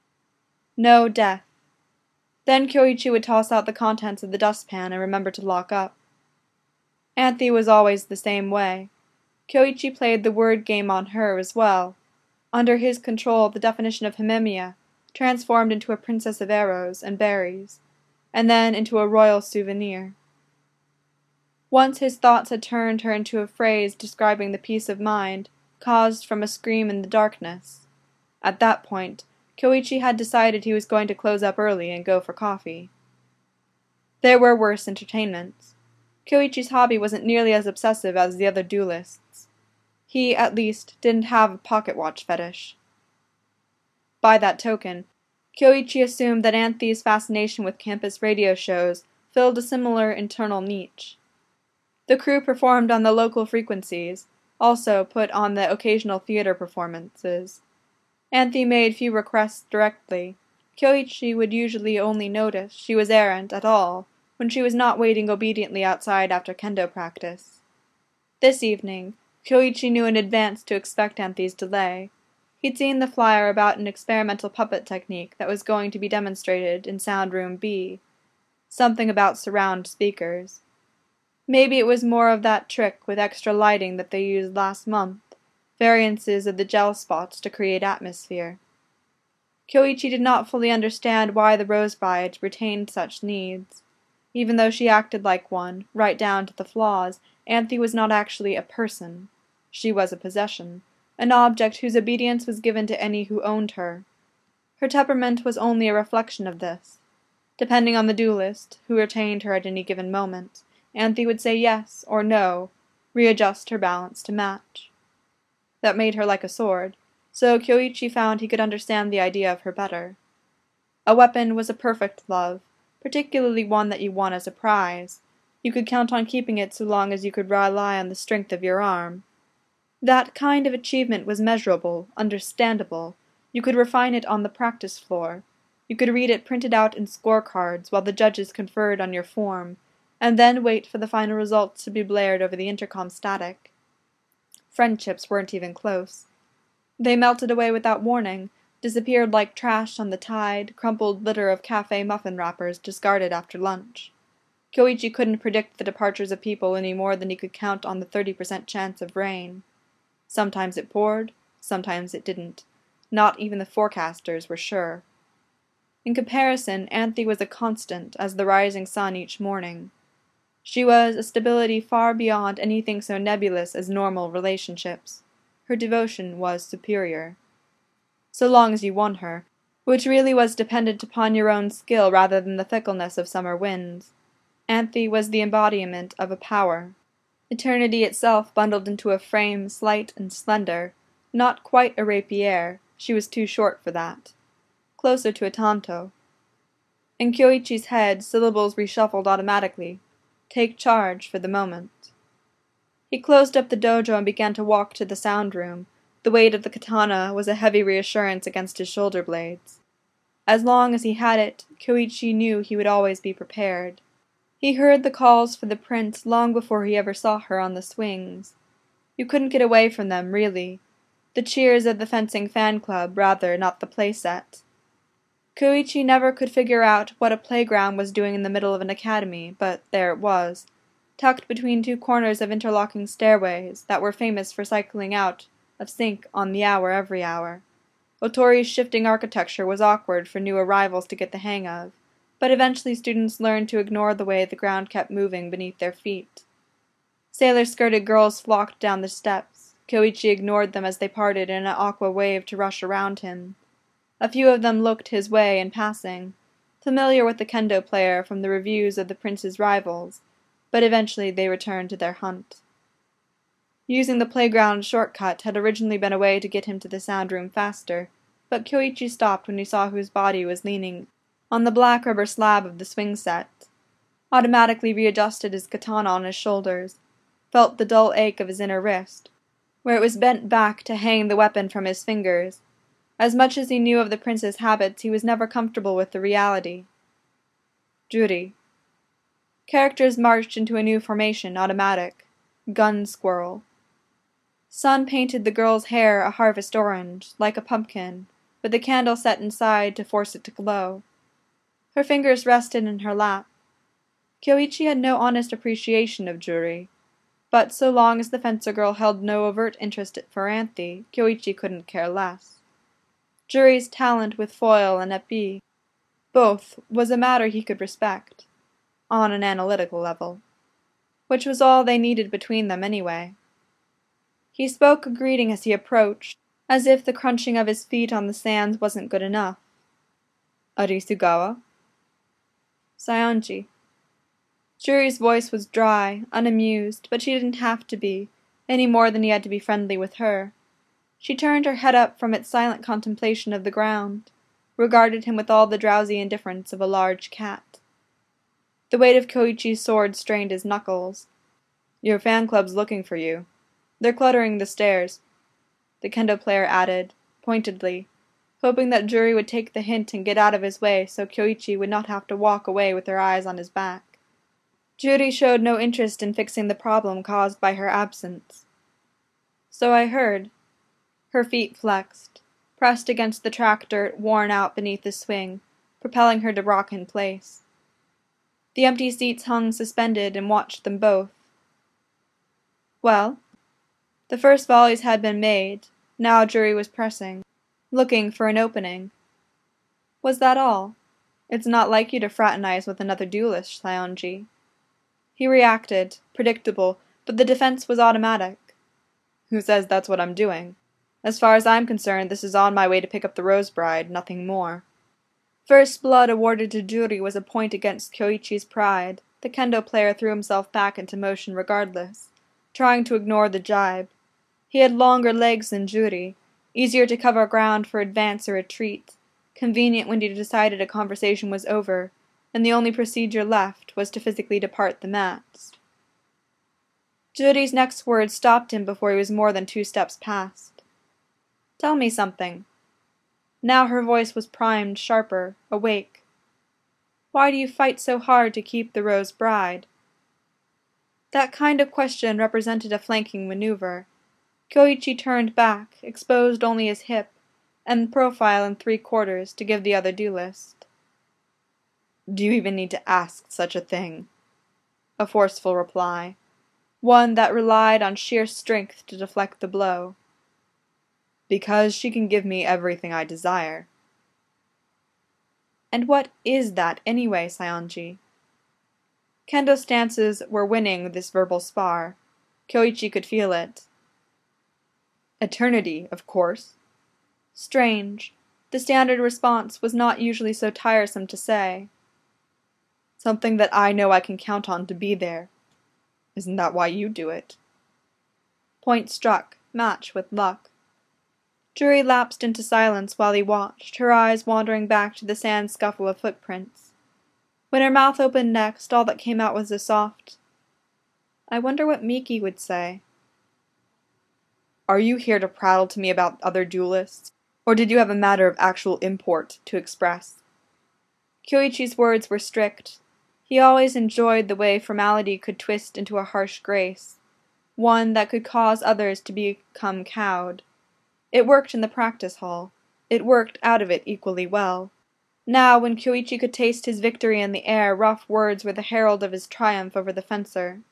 No death. Then Kyoichi would toss out the contents of the dustpan and remember to lock up. Anthy was always the same way. Kyoichi played the word game on her as well. Under his control, the definition of Himemiya transformed into a princess of arrows and berries, and then into a royal souvenir. Once his thoughts had turned her into a phrase describing the peace of mind caused from a scream in the darkness. At that point, Kyoichi had decided he was going to close up early and go for coffee. There were worse entertainments. Kyoichi's hobby wasn't nearly as obsessive as the other duelists. He, at least, didn't have a pocket watch fetish. By that token, Kyoichi assumed that Anthy's fascination with campus radio shows filled a similar internal niche. The crew performed on the local frequencies, also put on the occasional theater performances. Anthy made few requests directly. Kyoichi would usually only notice she was errant at all when she was not waiting obediently outside after kendo practice. This evening, Kyoichi knew in advance to expect Anthy's delay. He'd seen the flyer about an experimental puppet technique that was going to be demonstrated in Sound Room B. Something about surround speakers. Maybe it was more of that trick with extra lighting that they used last month, variances of the gel spots to create atmosphere. Kyoichi did not fully understand why the Rose Bride retained such needs. Even though she acted like one, right down to the flaws, Anthy was not actually a person. She was a possession, an object whose obedience was given to any who owned her. Her temperament was only a reflection of this. Depending on the duelist, who retained her at any given moment, Anthy would say yes or no, readjust her balance to match. That made her like a sword, so Kyoichi found he could understand the idea of her better. A weapon was a perfect love, particularly one that you won as a prize. You could count on keeping it so long as you could rely on the strength of your arm. That kind of achievement was measurable, understandable. You could refine it on the practice floor. You could read it printed out in scorecards while the judges conferred on your form, and then wait for the final results to be blared over the intercom static. Friendships weren't even close. They melted away without warning, disappeared like trash on the tide, crumpled litter of cafe muffin wrappers discarded after lunch. Kyoichi couldn't predict the departures of people any more than he could count on the 30% chance of rain. Sometimes it poured, sometimes it didn't. Not even the forecasters were sure. In comparison, Anthy was a constant as the rising sun each morning. She was a stability far beyond anything so nebulous as normal relationships. Her devotion was superior. So long as you won her, which really was dependent upon your own skill rather than the fickleness of summer winds. Anthy was the embodiment of a power. Eternity itself bundled into a frame slight and slender, not quite a rapier, she was too short for that. Closer to a tanto. In Kyoichi's head, syllables reshuffled automatically. Take charge for the moment. He closed up the dojo and began to walk to the sound room. The weight of the katana was a heavy reassurance against his shoulder blades. As long as he had it, Kyoichi knew he would always be prepared. He heard the calls for the prince long before he ever saw her on the swings. You couldn't get away from them, really. The cheers of the fencing fan club, rather, not the play set. Kyoichi never could figure out what a playground was doing in the middle of an academy, but there it was, tucked between two corners of interlocking stairways that were famous for cycling out of sync on the hour every hour. Otori's shifting architecture was awkward for new arrivals to get the hang of, but eventually students learned to ignore the way the ground kept moving beneath their feet. Sailor-skirted girls flocked down the steps. Kyoichi ignored them as they parted in an aqua wave to rush around him. A few of them looked his way in passing, familiar with the kendo player from the reviews of the prince's rivals, but eventually they returned to their hunt. Using the playground shortcut had originally been a way to get him to the sound room faster, but Kyoichi stopped when he saw whose body was leaning on the black rubber slab of the swing set, automatically readjusted his katana on his shoulders, felt the dull ache of his inner wrist, where it was bent back to hang the weapon from his fingers. As much as he knew of the prince's habits, he was never comfortable with the reality. Juri. Characters marched into a new formation, automatic. Gun squirrel. Sun painted the girl's hair a harvest orange, like a pumpkin, with the candle set inside to force it to glow. Her fingers rested in her lap. Kyoichi had no honest appreciation of Juri, but so long as the fencer girl held no overt interest for Anthy, Kyoichi couldn't care less. Juri's talent with foil and épée, both, was a matter he could respect, on an analytical level, which was all they needed between them anyway. He spoke a greeting as he approached, as if the crunching of his feet on the sands wasn't good enough. Arisugawa? Saionji. Juri's voice was dry, unamused, but she didn't have to be, any more than he had to be friendly with her. She turned her head up from its silent contemplation of the ground, regarded him with all the drowsy indifference of a large cat. The weight of Kyoichi's sword strained his knuckles. Your fan club's looking for you. They're cluttering the stairs, the kendo player added, pointedly, hoping that Juri would take the hint and get out of his way so Kyoichi would not have to walk away with her eyes on his back. Juri showed no interest in fixing the problem caused by her absence. So I heard. Her feet flexed, pressed against the track dirt worn out beneath the swing, propelling her to rock in place. The empty seats hung suspended and watched them both. Well? The first volleys had been made. Now Juri was pressing, looking for an opening. Was that all? It's not like you to fraternize with another duelist, Saionji. He reacted, predictable, but the defense was automatic. Who says that's what I'm doing? As far as I'm concerned, this is on my way to pick up the Rose Bride, nothing more. First blood awarded to Juri was a point against Kyoichi's pride. The kendo player threw himself back into motion regardless, trying to ignore the jibe. He had longer legs than Juri, easier to cover ground for advance or retreat, convenient when he decided a conversation was over, and the only procedure left was to physically depart the mats. Juri's next words stopped him before he was more than 2 steps past. "Tell me something." Now her voice was primed, sharper, awake. "Why do you fight so hard to keep the Rose Bride?" That kind of question represented a flanking maneuver. Kyoichi turned back, exposed only his hip, and profile in 3/4 to give the other duelist. "Do you even need to ask such a thing?" A forceful reply. One that relied on sheer strength to deflect the blow. "Because she can give me everything I desire." And what is that anyway, Saionji? Kendo stances were winning this verbal spar. Kyoichi could feel it. "Eternity, of course." Strange. The standard response was not usually so tiresome to say. "Something that I know I can count on to be there. Isn't that why you do it?" Point struck, match with luck. Juri lapsed into silence while he watched, her eyes wandering back to the sand scuffle of footprints. When her mouth opened next, all that came out was a soft, "I wonder what Miki would say." "Are you here to prattle to me about other duelists, or did you have a matter of actual import to express?" Kyoichi's words were strict. He always enjoyed the way formality could twist into a harsh grace, one that could cause others to become cowed. It worked in the practice hall. It worked out of it equally well. Now, when Kyoichi could taste his victory in the air, rough words were the herald of his triumph over the fencer.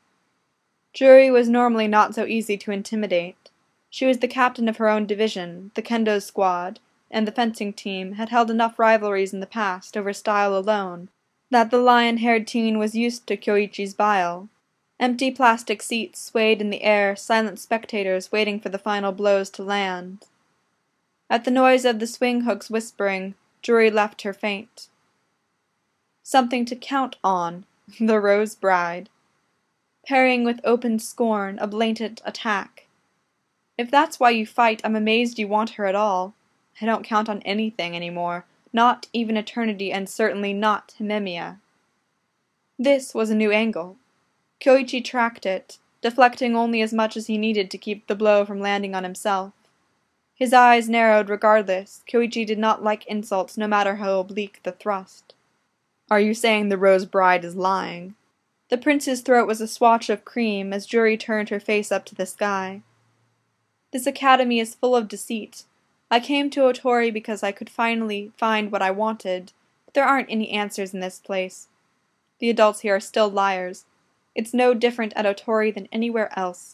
Juri was normally not so easy to intimidate. She was the captain of her own division, the kendo squad, and the fencing team had held enough rivalries in the past over style alone, that the lion-haired teen was used to Kyoichi's bile. Empty plastic seats swayed in the air, silent spectators waiting for the final blows to land. At the noise of the swing hooks whispering, Juri left her faint. Something to count on, the Rose Bride. Parrying with open scorn, a blatant attack. If that's why you fight, I'm amazed you want her at all. I don't count on anything anymore, not even eternity and certainly not Himemiya. This was a new angle. Kyoichi tracked it, deflecting only as much as he needed to keep the blow from landing on himself. His eyes narrowed regardless. Kyoichi did not like insults no matter how oblique the thrust. "Are you saying the Rose Bride is lying?" The prince's throat was a swatch of cream as Juri turned her face up to the sky. "This academy is full of deceit. I came to Otori because I could finally find what I wanted, but there aren't any answers in this place. The adults here are still liars. It's no different at Otori than anywhere else."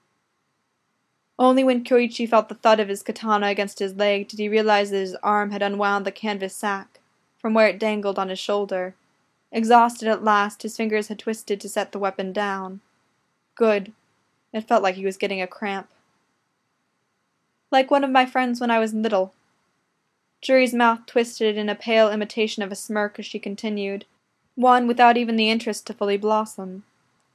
Only when Kyoichi felt the thud of his katana against his leg did he realize that his arm had unwound the canvas sack, from where it dangled on his shoulder. Exhausted at last, his fingers had twisted to set the weapon down. Good. It felt like he was getting a cramp. "Like one of my friends when I was little." Juri's mouth twisted in a pale imitation of a smirk as she continued, one without even the interest to fully blossom.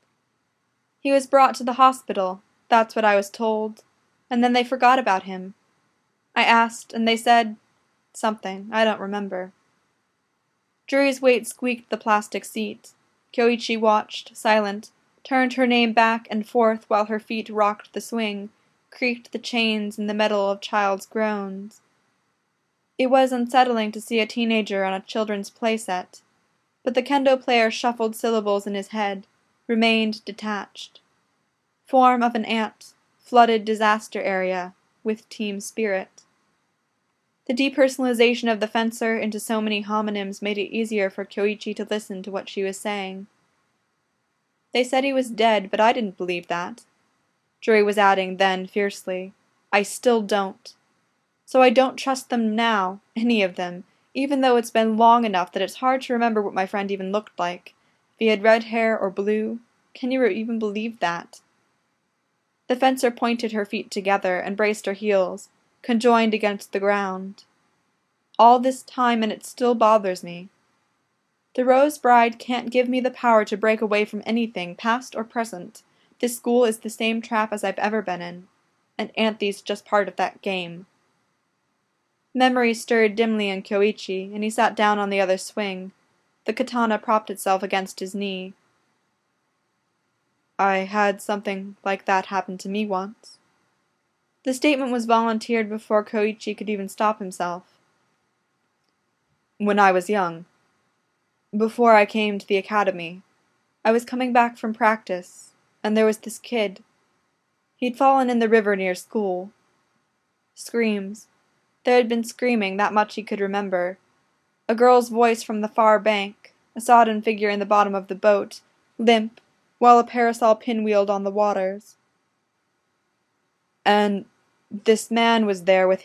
"He was brought to the hospital, that's what I was told, and then they forgot about him. I asked, and they said something, I don't remember." Juri's weight squeaked the plastic seat. Kyoichi watched, silent, turned her name back and forth while her feet rocked the swing, creaked the chains in the metal of child's groans. It was unsettling to see a teenager on a children's playset, but the kendo player shuffled syllables in his head, remained detached. Form of an ant, flooded disaster area, with team spirit. The depersonalization of the fencer into so many homonyms made it easier for Kyoichi to listen to what she was saying. "They said he was dead, but I didn't believe that." Juri was adding then, fiercely, "I still don't. So I don't trust them now, any of them, even though it's been long enough that it's hard to remember what my friend even looked like. If he had red hair or blue, can you even believe that?" The fencer pointed her feet together and braced her heels, conjoined against the ground. "All this time and it still bothers me. The Rose Bride can't give me the power to break away from anything, past or present. This school is the same trap as I've ever been in, and Anthony's just part of that game." Memory stirred dimly in Kyoichi, and he sat down on the other swing. The katana propped itself against his knee. I had something like that happen to me once. The statement was volunteered before Koichi could even stop himself. When I was young, before I came to the academy, I was coming back from practice, and there was this kid. He'd fallen in the river near school. Screams. There had been screaming, that much he could remember. A girl's voice from the far bank, a sodden figure in the bottom of the boat, limp, while a parasol pinwheeled on the waters. And this man was there with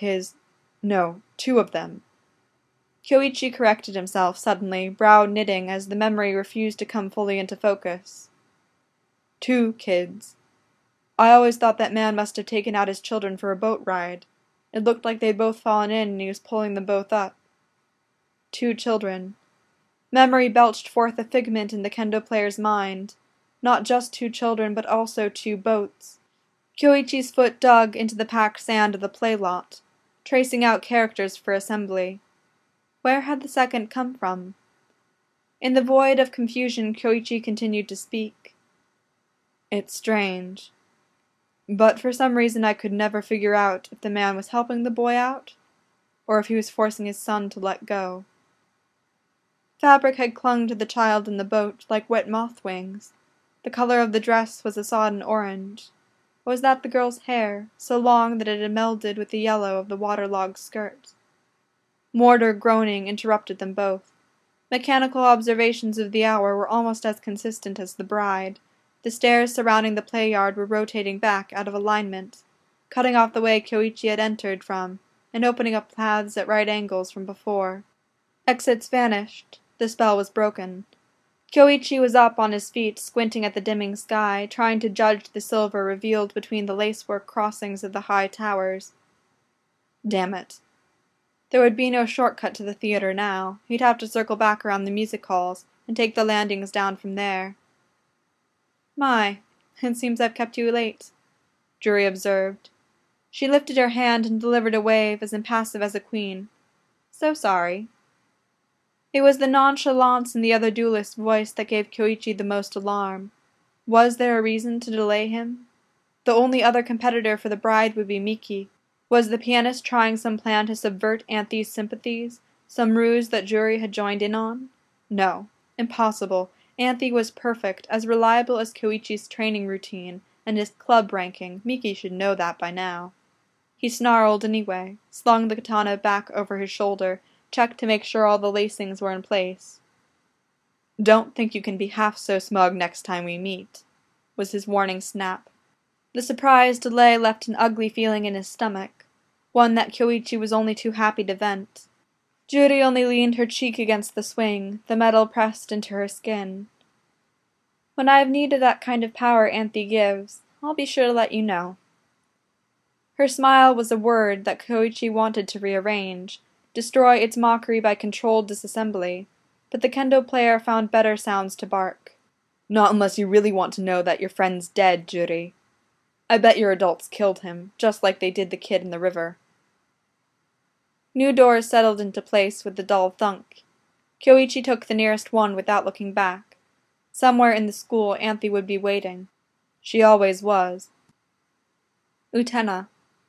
two of them. Kyoichi corrected himself suddenly, brow knitting as the memory refused to come fully into focus. 2 kids. I always thought that man must have taken out his children for a boat ride. It looked like they'd both fallen in and he was pulling them both up. 2 children. Memory belched forth a figment in the kendo player's mind. Not just 2 children, but also 2 boats. Kyoichi's foot dug into the packed sand of the play lot, tracing out characters for assembly. Where had the second come from? In the void of confusion, Kyoichi continued to speak. It's strange. But for some reason I could never figure out if the man was helping the boy out, or if he was forcing his son to let go. Fabric had clung to the child in the boat like wet moth wings. The color of the dress was a sodden orange. Or was that the girl's hair, so long that it had melded with the yellow of the waterlogged skirt? Mortar groaning interrupted them both. Mechanical observations of the hour were almost as consistent as the bride. The stairs surrounding the play yard were rotating back out of alignment, cutting off the way Kyoichi had entered from, and opening up paths at right angles from before. Exits vanished. The spell was broken. Kyoichi was up on his feet, squinting at the dimming sky, trying to judge the silver revealed between the lacework crossings of the high towers. Damn it. There would be no shortcut to the theater now. He'd have to circle back around the music halls, and take the landings down from there. My, it seems I've kept you late, Juri observed. She lifted her hand and delivered a wave as impassive as a queen. So sorry. It was the nonchalance in the other duelist's voice that gave Kyoichi the most alarm. Was there a reason to delay him? The only other competitor for the bride would be Miki. Was the pianist trying some plan to subvert Anthony's sympathies? Some ruse that Juri had joined in on? No. Impossible. Anthony was perfect, as reliable as Kyoichi's training routine, and his club ranking. Miki should know that by now. He snarled anyway, slung the katana back over his shoulder, checked to make sure all the lacings were in place. Don't think you can be half so smug next time we meet, was his warning snap. The surprised delay left an ugly feeling in his stomach, one that Kyoichi was only too happy to vent. Juri only leaned her cheek against the swing, the metal pressed into her skin. When I have needed that kind of power Anthony gives, I'll be sure to let you know. Her smile was a word that Kyoichi wanted to rearrange, destroy its mockery by controlled disassembly, but the kendo player found better sounds to bark. Not unless you really want to know that your friend's dead, Juri. I bet your adults killed him, just like they did the kid in the river. New doors settled into place with a dull thunk. Kyoichi took the nearest one without looking back. Somewhere in the school Anthony would be waiting. She always was. Utena.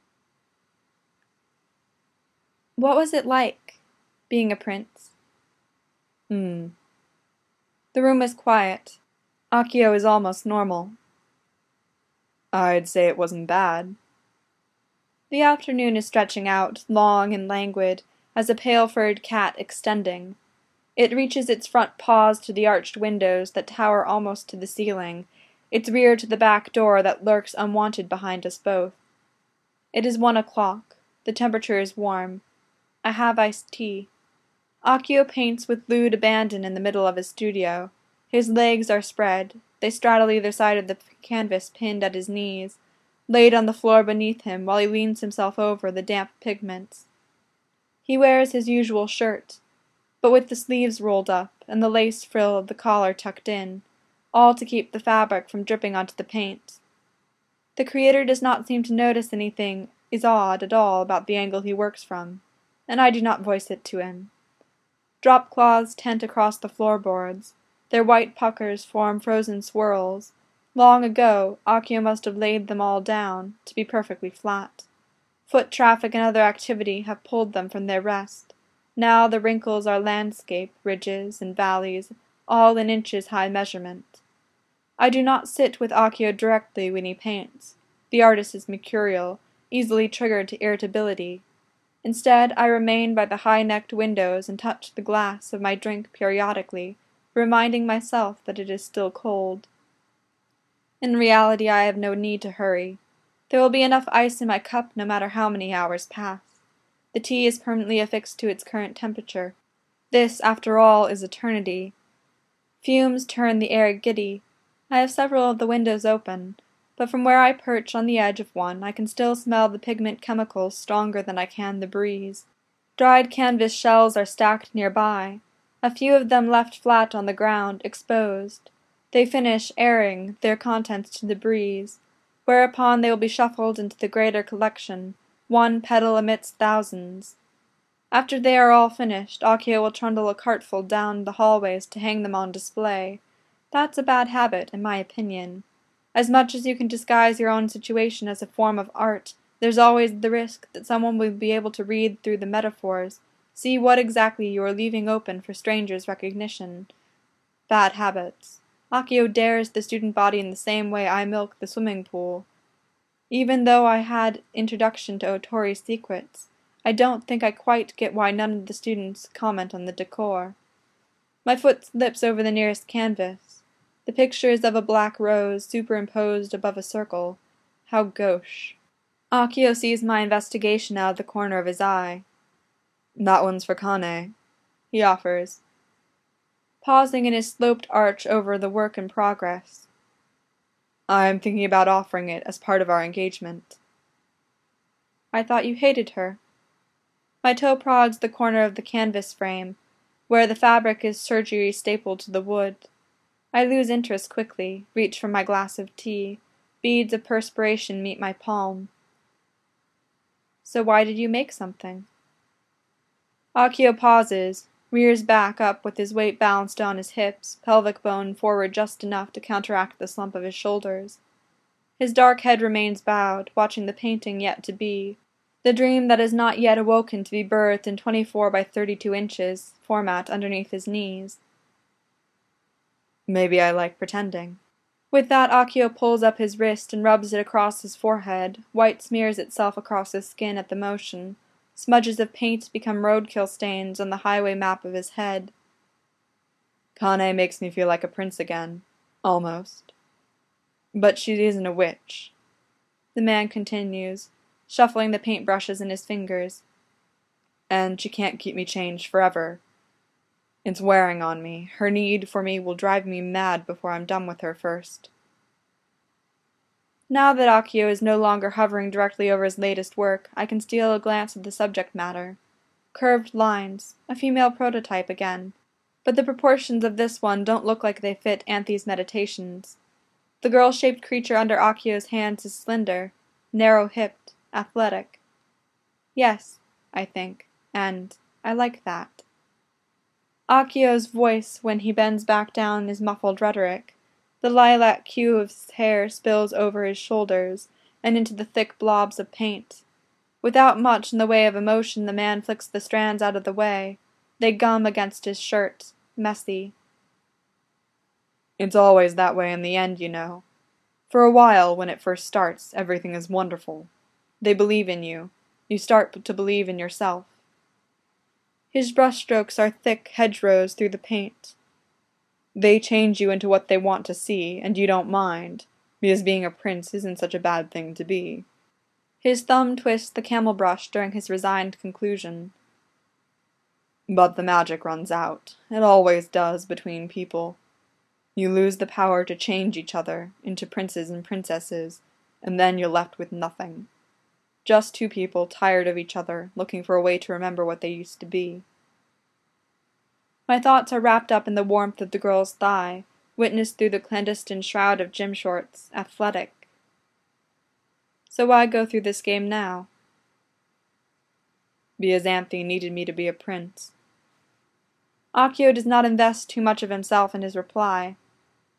What was it like, being a prince? The room is quiet. Akio is almost normal. I'd say it wasn't bad. The afternoon is stretching out, long and languid, as a pale-furred cat extending. It reaches its front paws to the arched windows that tower almost to the ceiling, its rear to the back door that lurks unwanted behind us both. It is 1 o'clock. The temperature is warm. I have iced tea. Akio paints with lewd abandon in the middle of his studio. His legs are spread. They straddle either side of the canvas pinned at his knees, laid on the floor beneath him while he leans himself over the damp pigments. He wears his usual shirt, but with the sleeves rolled up and the lace frill of the collar tucked in, all to keep the fabric from dripping onto the paint. The creator does not seem to notice anything is odd at all about the angle he works from, and I do not voice it to him. Drop cloths tent across the floorboards. Their white puckers form frozen swirls. Long ago, Akio must have laid them all down, to be perfectly flat. Foot traffic and other activity have pulled them from their rest. Now the wrinkles are landscape, ridges, and valleys, all in inches high measurement. I do not sit with Akio directly when he paints. The artist is mercurial, easily triggered to irritability. Instead, I remain by the high-necked windows and touch the glass of my drink periodically, reminding myself that it is still cold. In reality, I have no need to hurry. There will be enough ice in my cup no matter how many hours pass. The tea is permanently affixed to its current temperature. This, after all, is eternity. Fumes turn the air giddy. I have several of the windows open, but from where I perch on the edge of one I can still smell the pigment chemicals stronger than I can the breeze. Dried canvas shells are stacked nearby, a few of them left flat on the ground, exposed. They finish airing their contents to the breeze, whereupon they will be shuffled into the greater collection, one petal amidst thousands. After they are all finished, Akio will trundle a cartful down the hallways to hang them on display. That's a bad habit, in my opinion. As much as you can disguise your own situation as a form of art, there's always the risk that someone will be able to read through the metaphors, see what exactly you are leaving open for strangers' recognition. Bad habits. Akio dares the student body in the same way I milk the swimming pool. Even though I had introduction to Otori's secrets, I don't think I quite get why none of the students comment on the decor. My foot slips over the nearest canvas. The picture is of a black rose superimposed above a circle. How gauche. Akio sees my investigation out of the corner of his eye. "That one's for Kane," he offers, pausing in his sloped arch over the work in progress. "I'm thinking about offering it as part of our engagement." "I thought you hated her." My toe prods the corner of the canvas frame, where the fabric is surgery stapled to the wood. I lose interest quickly, reach for my glass of tea. Beads of perspiration meet my palm. "So why did you make something?" Akio pauses, rears back up with his weight balanced on his hips, pelvic bone forward just enough to counteract the slump of his shoulders. His dark head remains bowed, watching the painting yet to be, the dream that is not yet awoken to be birthed in 24 by 32 inches format underneath his knees. "Maybe I like pretending." With that, Akio pulls up his wrist and rubs it across his forehead. White smears itself across his skin at the motion. Smudges of paint become roadkill stains on the highway map of his head. "Kane makes me feel like a prince again. Almost. But she isn't a witch," the man continues, shuffling the paintbrushes in his fingers. "And she can't keep me changed forever. It's wearing on me. Her need for me will drive me mad before I'm done with her first." Now that Akio is no longer hovering directly over his latest work, I can steal a glance at the subject matter. Curved lines, a female prototype again. But the proportions of this one don't look like they fit Anthe's meditations. The girl-shaped creature under Akio's hands is slender, narrow-hipped, athletic. Yes, I think, and I like that. Akio's voice, when he bends back down, is muffled rhetoric. The lilac hue of his hair spills over his shoulders and into the thick blobs of paint. Without much in the way of emotion, the man flicks the strands out of the way. They gum against his shirt, messy. "It's always that way in the end, you know. For a while, when it first starts, everything is wonderful. They believe in you. You start to believe in yourself." His brushstrokes are thick hedgerows through the paint. "They change you into what they want to see, and you don't mind, because being a prince isn't such a bad thing to be." His thumb twists the camel brush during his resigned conclusion. "But the magic runs out. It always does between people. You lose the power to change each other into princes and princesses, and then you're left with nothing. Just two people tired of each other, looking for a way to remember what they used to be." My thoughts are wrapped up in the warmth of the girl's thigh, witnessed through the clandestine shroud of gym shorts, athletic. So why go through this game now? Because Anthe needed me to be a prince. Akio does not invest too much of himself in his reply.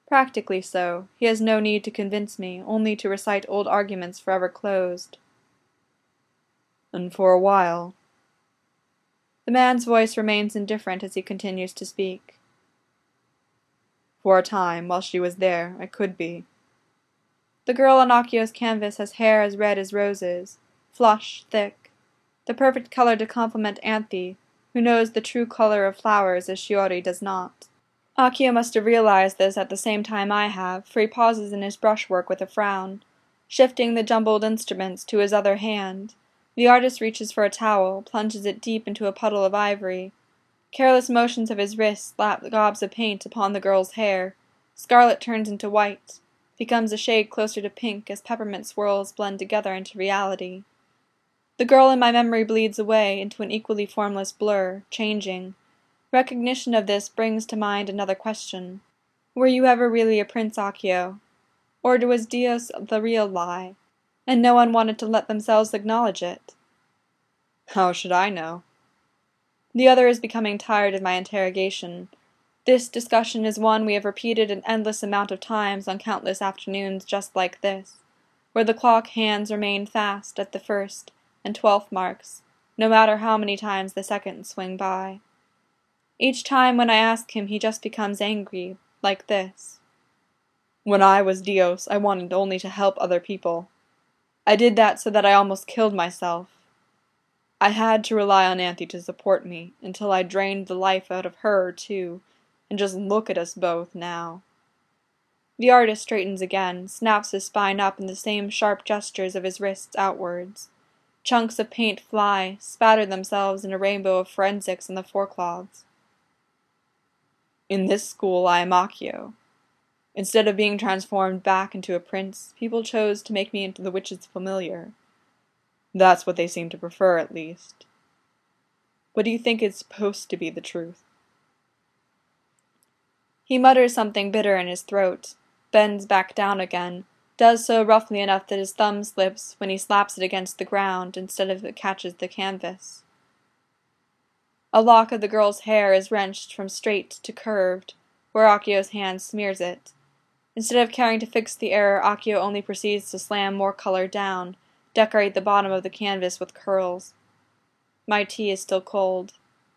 Practically so. He has no need to convince me, only to recite old arguments forever closed. And for a while. The man's voice remains indifferent as he continues to speak. For a time, while she was there, I could be. The girl on Akio's canvas has hair as red as roses, flush, thick, the perfect color to complement Anthe, who knows the true color of flowers as Shiori does not. Akio must have realized this at the same time I have, for he pauses in his brushwork with a frown, shifting the jumbled instruments to his other hand. The artist reaches for a towel, plunges it deep into a puddle of ivory. Careless motions of his wrist slap gobs of paint upon the girl's hair. Scarlet turns into white, becomes a shade closer to pink as peppermint swirls blend together into reality. The girl in my memory bleeds away into an equally formless blur, changing. Recognition of this brings to mind another question. Were you ever really a prince, Akio? Or was Dios the real lie, and no one wanted to let themselves acknowledge it? How should I know? The other is becoming tired of my interrogation. This discussion is one we have repeated an endless amount of times on countless afternoons just like this, where the clock hands remain fast at the 1st and 12th marks, no matter how many times the seconds swing by. Each time when I ask him he just becomes angry, like this. When I was Dios, I wanted only to help other people. I did that so that I almost killed myself. I had to rely on Anthe to support me, until I drained the life out of her, too, and just look at us both now. The artist straightens again, snaps his spine up in the same sharp gestures of his wrists outwards. Chunks of paint fly, spatter themselves in a rainbow of forensics on the forecloths. In this school I am Akio. Instead of being transformed back into a prince, people chose to make me into the witch's familiar. That's what they seem to prefer, at least. What do you think is supposed to be the truth? He mutters something bitter in his throat, bends back down again, does so roughly enough that his thumb slips when he slaps it against the ground instead of it catches the canvas. A lock of the girl's hair is wrenched from straight to curved, where Akio's hand smears it. Instead of caring to fix the error, Akio only proceeds to slam more color down, decorate the bottom of the canvas with curls. My tea is still cold.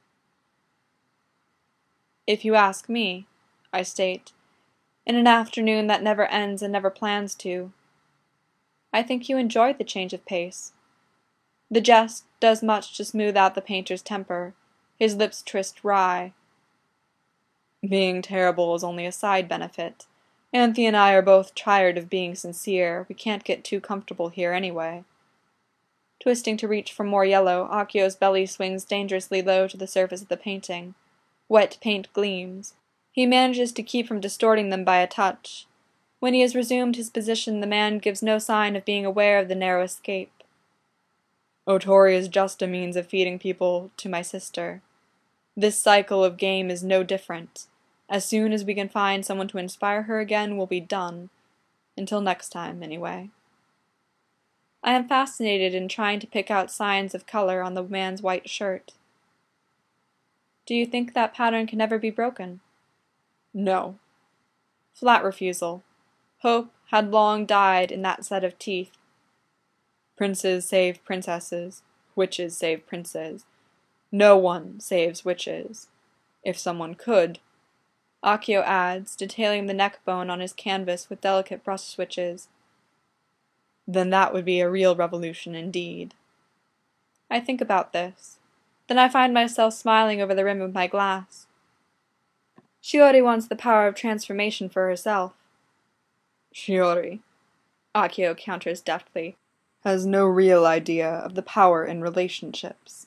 If you ask me, I state, in an afternoon that never ends and never plans to, I think you enjoyed the change of pace. The jest does much to smooth out the painter's temper. His lips twist wry. Being terrible is only a side benefit. Anthe and I are both tired of being sincere. We can't get too comfortable here anyway. Twisting to reach for more yellow, Akio's belly swings dangerously low to the surface of the painting. Wet paint gleams. He manages to keep from distorting them by a touch. When he has resumed his position, the man gives no sign of being aware of the narrow escape. Otori is just a means of feeding people to my sister. This cycle of game is no different. As soon as we can find someone to inspire her again, we'll be done. Until next time, anyway. I am fascinated in trying to pick out signs of color on the man's white shirt. Do you think that pattern can never be broken? No. Flat refusal. Hope had long died in that set of teeth. Princes save princesses. Witches save princes. No one saves witches. If someone could. Akio adds, detailing the neck bone on his canvas with delicate brush switches. Then that would be a real revolution indeed. I think about this. Then I find myself smiling over the rim of my glass. Shiori wants the power of transformation for herself. Shiori, Akio counters deftly, has no real idea of the power in relationships.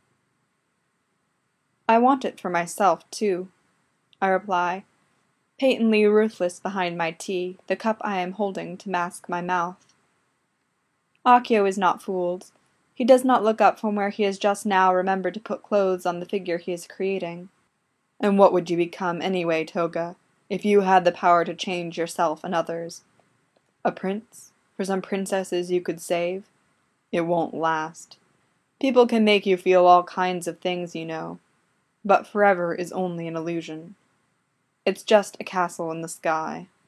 I want it for myself, too, I reply, patently ruthless behind my tea, the cup I am holding to mask my mouth. Akio is not fooled. He does not look up from where he has just now remembered to put clothes on the figure he is creating. And what would you become anyway, Toga, if you had the power to change yourself and others? A prince? For some princesses you could save? It won't last. People can make you feel all kinds of things, you know. But forever is only an illusion. It's just a castle in the sky.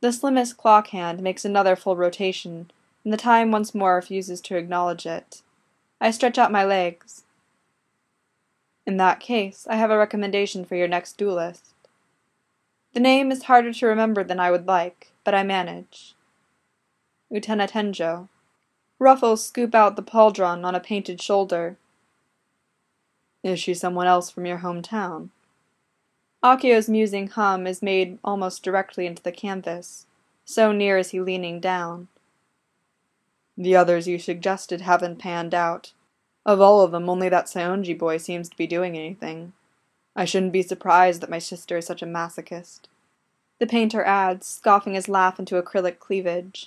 The slimmest clock hand makes another full rotation, and the time once more refuses to acknowledge it. I stretch out my legs. In that case, I have a recommendation for your next duelist. The name is harder to remember than I would like, but I manage. Utena Tenjo. Ruffles scoop out the pauldron on a painted shoulder. Is she someone else from your hometown? Akio's musing hum is made almost directly into the canvas. So near is he leaning down. The others you suggested haven't panned out. Of all of them, only that Saionji boy seems to be doing anything. I shouldn't be surprised that my sister is such a masochist. The painter adds, scoffing his laugh into acrylic cleavage.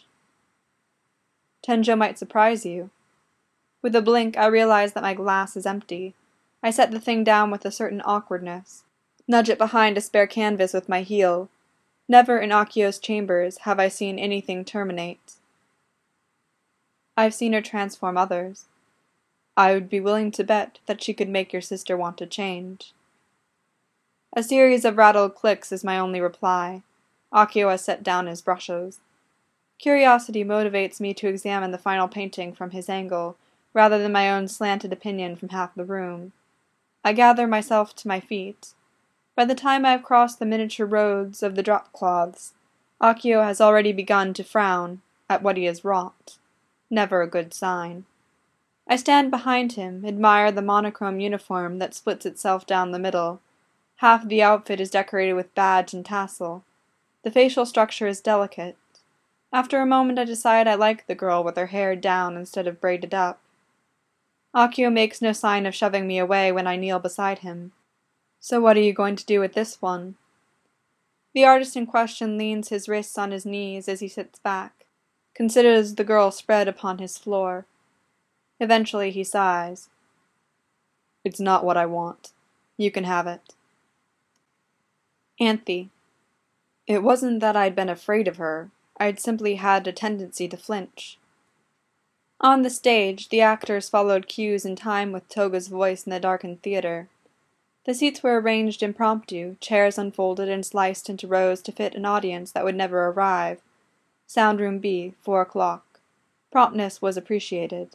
Tenjo might surprise you. With a blink, I realize that my glass is empty. I set the thing down with a certain awkwardness, nudge it behind a spare canvas with my heel. Never in Akio's chambers have I seen anything terminate. I've seen her transform others. I would be willing to bet that she could make your sister want to change. A series of rattled clicks is my only reply. Akio has set down his brushes. Curiosity motivates me to examine the final painting from his angle, rather than my own slanted opinion from half the room. I gather myself to my feet. By the time I have crossed the miniature roads of the drop cloths, Akio has already begun to frown at what he has wrought. Never a good sign. I stand behind him, admire the monochrome uniform that splits itself down the middle. Half the outfit is decorated with badge and tassel. The facial structure is delicate. After a moment I decide I like the girl with her hair down instead of braided up. Akio makes no sign of shoving me away when I kneel beside him. So what are you going to do with this one? The artist in question leans his wrists on his knees as he sits back, considers the girl spread upon his floor. Eventually he sighs. It's not what I want. You can have it. Anthe. It wasn't that I'd been afraid of her. I'd simply had a tendency to flinch. On the stage, the actors followed cues in time with Toga's voice in the darkened theater. The seats were arranged impromptu, chairs unfolded and sliced into rows to fit an audience that would never arrive. Sound room B, 4 o'clock. Promptness was appreciated.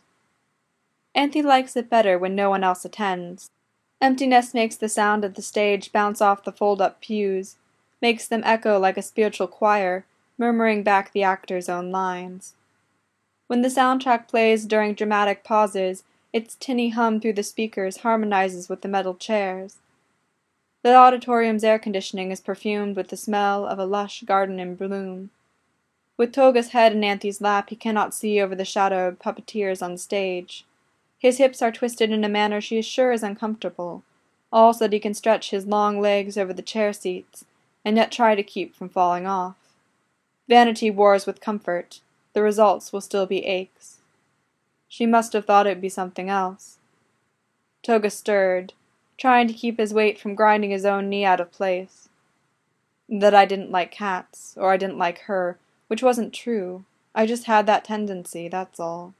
Anthe likes it better when no one else attends. Emptiness makes the sound of the stage bounce off the fold-up pews, makes them echo like a spiritual choir, murmuring back the actor's own lines. When the soundtrack plays during dramatic pauses, its tinny hum through the speakers harmonizes with the metal chairs. The auditorium's air conditioning is perfumed with the smell of a lush garden in bloom. With Toga's head in Anthe's lap, he cannot see over the shadowed puppeteers on stage. His hips are twisted in a manner she is sure is uncomfortable, all so that he can stretch his long legs over the chair seats, and yet try to keep from falling off. Vanity wars with comfort. The results will still be aches. She must have thought it would be something else. Toga stirred, trying to keep his weight from grinding his own knee out of place. That I didn't like cats, or I didn't like her, which wasn't true. I just had that tendency, that's all.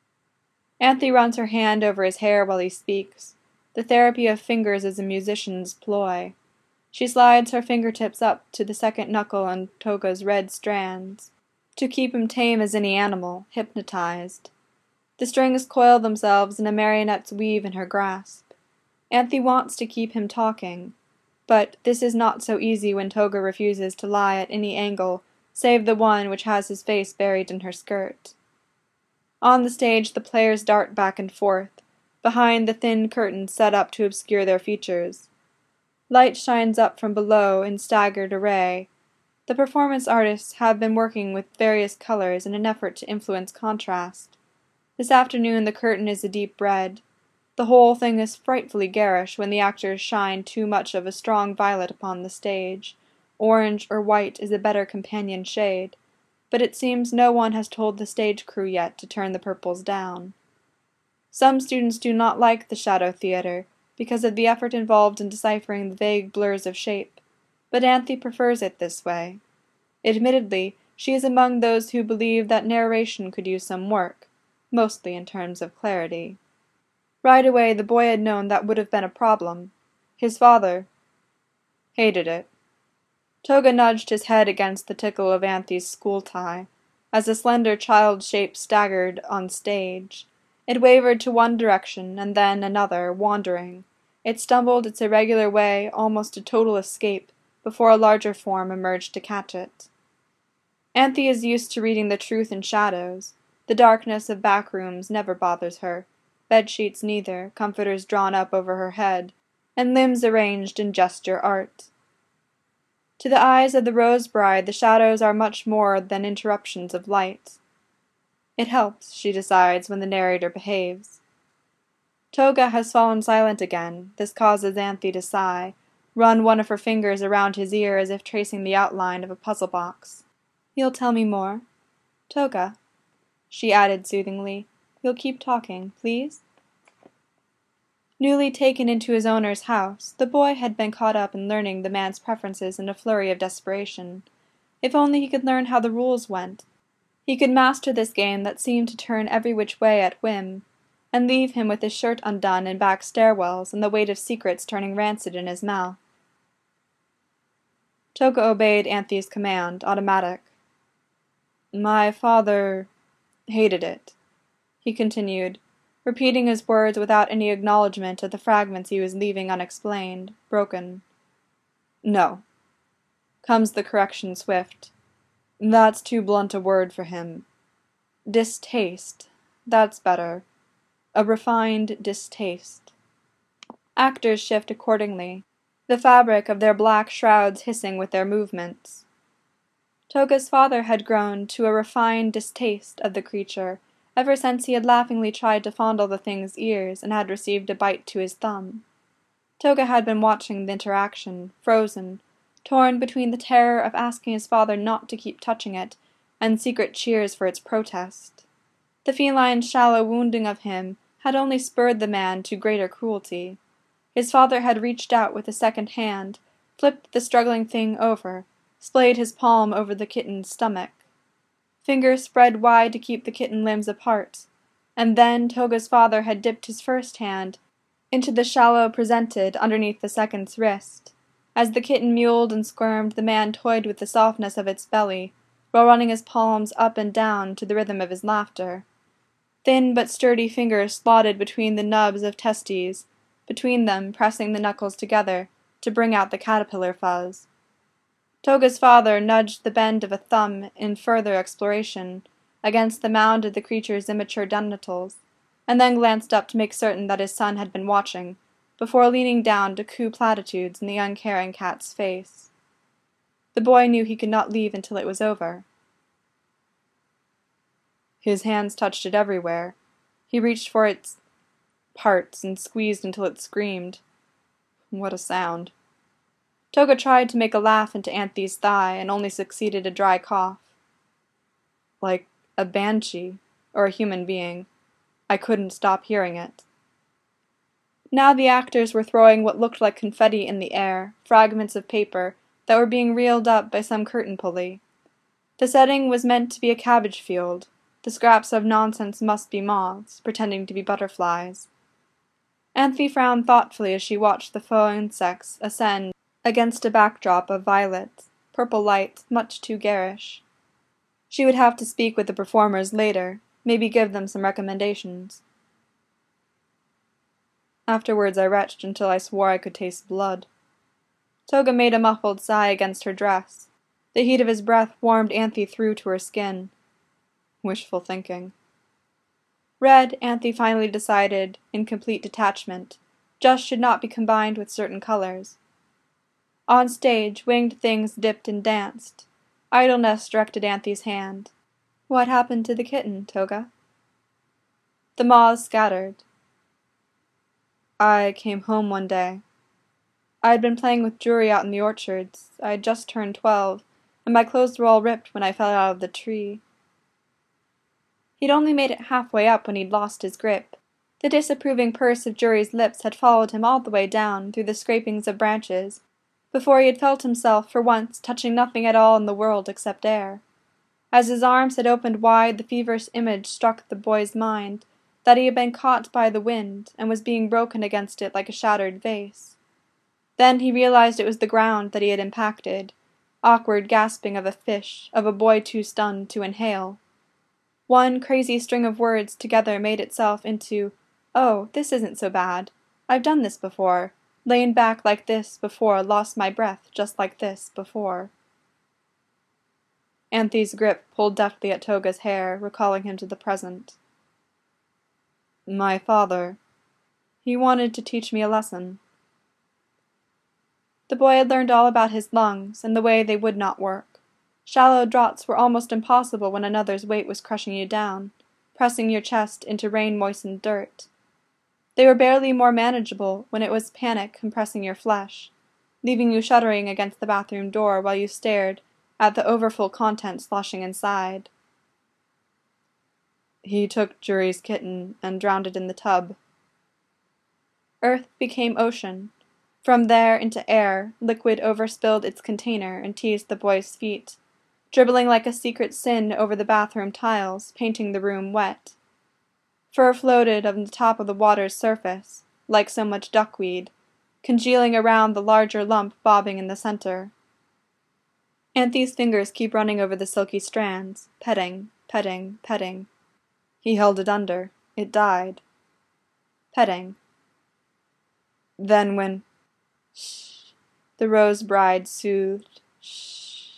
Anthe runs her hand over his hair while he speaks. The therapy of fingers is a musician's ploy. She slides her fingertips up to the second knuckle on Toga's red strands, to keep him tame as any animal, hypnotized. The strings coil themselves in a marionette's weave in her grasp. Anthe wants to keep him talking, but this is not so easy when Toga refuses to lie at any angle save the one which has his face buried in her skirt. On the stage the players dart back and forth, behind the thin curtains set up to obscure their features. Light shines up from below in staggered array. The performance artists have been working with various colors in an effort to influence contrast. This afternoon the curtain is a deep red. The whole thing is frightfully garish when the actors shine too much of a strong violet upon the stage. Orange or white is a better companion shade, but it seems no one has told the stage crew yet to turn the purples down. Some students do not like the shadow theater because of the effort involved in deciphering the vague blurs of shape, but Anthe prefers it this way. Admittedly, she is among those who believe that narration could use some work, mostly in terms of clarity. Right away the boy had known that would have been a problem. His father hated it. Toga nudged his head against the tickle of Anthe's school tie. As the slender child shape staggered on stage, it wavered to one direction and then another, wandering. It stumbled its irregular way almost to total escape before a larger form emerged to catch it. Anthe is used to reading the truth in shadows. The darkness of back rooms never bothers her, bedsheets neither, comforters drawn up over her head, and limbs arranged in gesture art. To the eyes of the Rose Bride, the shadows are much more than interruptions of light. It helps, she decides, when the narrator behaves. Toga has fallen silent again. This causes Anthe to sigh, run one of her fingers around his ear as if tracing the outline of a puzzle box. "You'll tell me more? Toga," she added soothingly, "you'll keep talking, please?" Newly taken into his owner's house, the boy had been caught up in learning the man's preferences in a flurry of desperation. If only he could learn how the rules went. He could master this game that seemed to turn every which way at whim, and leave him with his shirt undone in back stairwells and the weight of secrets turning rancid in his mouth. Toga obeyed Anthe's command, automatic. "My father hated it," he continued, repeating his words without any acknowledgment of the fragments he was leaving unexplained, broken. "No," comes the correction swift. "That's too blunt a word for him. Distaste. That's better. A refined distaste." Actors shift accordingly, the fabric of their black shrouds hissing with their movements. Toga's father had grown to a refined distaste of the creature ever since he had laughingly tried to fondle the thing's ears and had received a bite to his thumb. Toga had been watching the interaction, frozen, torn between the terror of asking his father not to keep touching it and secret cheers for its protest. The feline's shallow wounding of him had only spurred the man to greater cruelty. His father had reached out with a second hand, flipped the struggling thing over, splayed his palm over the kitten's stomach. Fingers spread wide to keep the kitten limbs apart, and then Toga's father had dipped his first hand into the shallow presented underneath the second's wrist. As the kitten mewled and squirmed, the man toyed with the softness of its belly, while running his palms up and down to the rhythm of his laughter. Thin but sturdy fingers slotted between the nubs of testes, between them pressing the knuckles together to bring out the caterpillar fuzz. Toga's father nudged the bend of a thumb in further exploration against the mound of the creature's immature genitals, and then glanced up to make certain that his son had been watching, before leaning down to coo platitudes in the uncaring cat's face. The boy knew he could not leave until it was over. His hands touched it everywhere. He reached for its parts and squeezed until it screamed. What a sound. Toga tried to make a laugh into Anthe's thigh and only succeeded a dry cough. Like a banshee, or a human being. I couldn't stop hearing it. Now the actors were throwing what looked like confetti in the air, fragments of paper that were being reeled up by some curtain pulley. The setting was meant to be a cabbage field. The scraps of nonsense must be moths, pretending to be butterflies. Anthe frowned thoughtfully as she watched the faux insects ascend against a backdrop of violet, purple light much too garish. She would have to speak with the performers later, maybe give them some recommendations. Afterwards I retched until I swore I could taste blood. Toga made a muffled sigh against her dress. The heat of his breath warmed Anthe through to her skin. Wishful thinking. Red, Anthe finally decided, in complete detachment, just should not be combined with certain colors. On stage, winged things dipped and danced. Idleness directed Anthe's hand. What happened to the kitten, Toga? The moths scattered. I came home one day. I had been playing with Juri out in the orchards. I had just turned 12, and my clothes were all ripped when I fell out of the tree. He'd only made it halfway up when he'd lost his grip. The disapproving purse of Juri's lips had followed him all the way down through the scrapings of branches, before he had felt himself, for once, touching nothing at all in the world except air. As his arms had opened wide, the feverish image struck the boy's mind that he had been caught by the wind and was being broken against it like a shattered vase. Then he realized it was the ground that he had impacted. awkward gasping of a fish, of a boy too stunned to inhale. One crazy string of words together made itself into, "Oh, this isn't so bad. I've done this before. Lain back like this before, lost my breath just like this before." Anthony's grip pulled deftly at Toga's hair, recalling him to the present. "My father. He wanted to teach me a lesson." The boy had learned all about his lungs and the way they would not work. Shallow draughts were almost impossible when another's weight was crushing you down, pressing your chest into rain-moistened dirt. They were barely more manageable when it was panic compressing your flesh, leaving you shuddering against the bathroom door while you stared at the overfull contents sloshing inside. "He took Jury's kitten and drowned it in the tub." Earth became ocean. From there into air, liquid overspilled its container and teased the boy's feet, dribbling like a secret sin over the bathroom tiles, painting the room wet. Fur floated on the top of the water's surface, like so much duckweed, congealing around the larger lump bobbing in the center. Anthony's fingers keep running over the silky strands, petting, petting, petting. He held it under. It died. Petting. Then when... Shh. The Rose Bride soothed. Shh.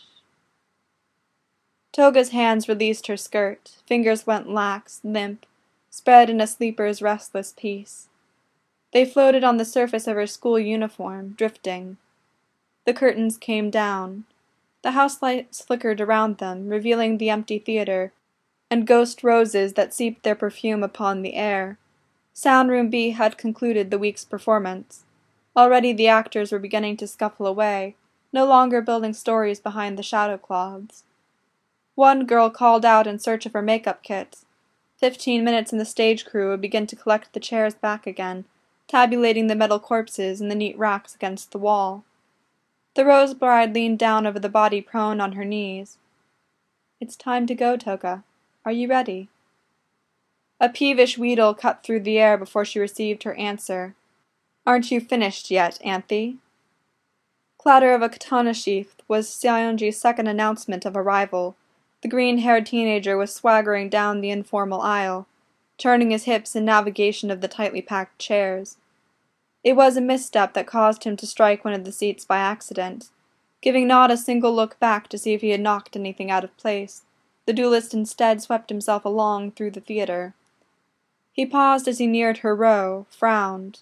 Toga's hands released her skirt. Fingers went lax, limp, spread in a sleeper's restless peace. They floated on the surface of her school uniform, drifting. The curtains came down. The house lights flickered around them, revealing the empty theater, and ghost roses that seeped their perfume upon the air. Sound Room B had concluded the week's performance. Already the actors were beginning to scuffle away, no longer building stories behind the shadow cloths. One girl called out in search of her makeup kit. 15 minutes and the stage crew would begin to collect the chairs back again, tabulating the metal corpses in the neat racks against the wall. The Rose Bride leaned down over the body prone on her knees. "It's time to go, Toga. Are you ready?" A peevish wheedle cut through the air before she received her answer. "Aren't you finished yet, Anthy?" Clatter of a katana sheath was Saionji's second announcement of arrival. The green-haired teenager was swaggering down the informal aisle, turning his hips in navigation of the tightly packed chairs. It was a misstep that caused him to strike one of the seats by accident. Giving not a single look back to see if he had knocked anything out of place, the duelist instead swept himself along through the theater. He paused as he neared her row, frowned.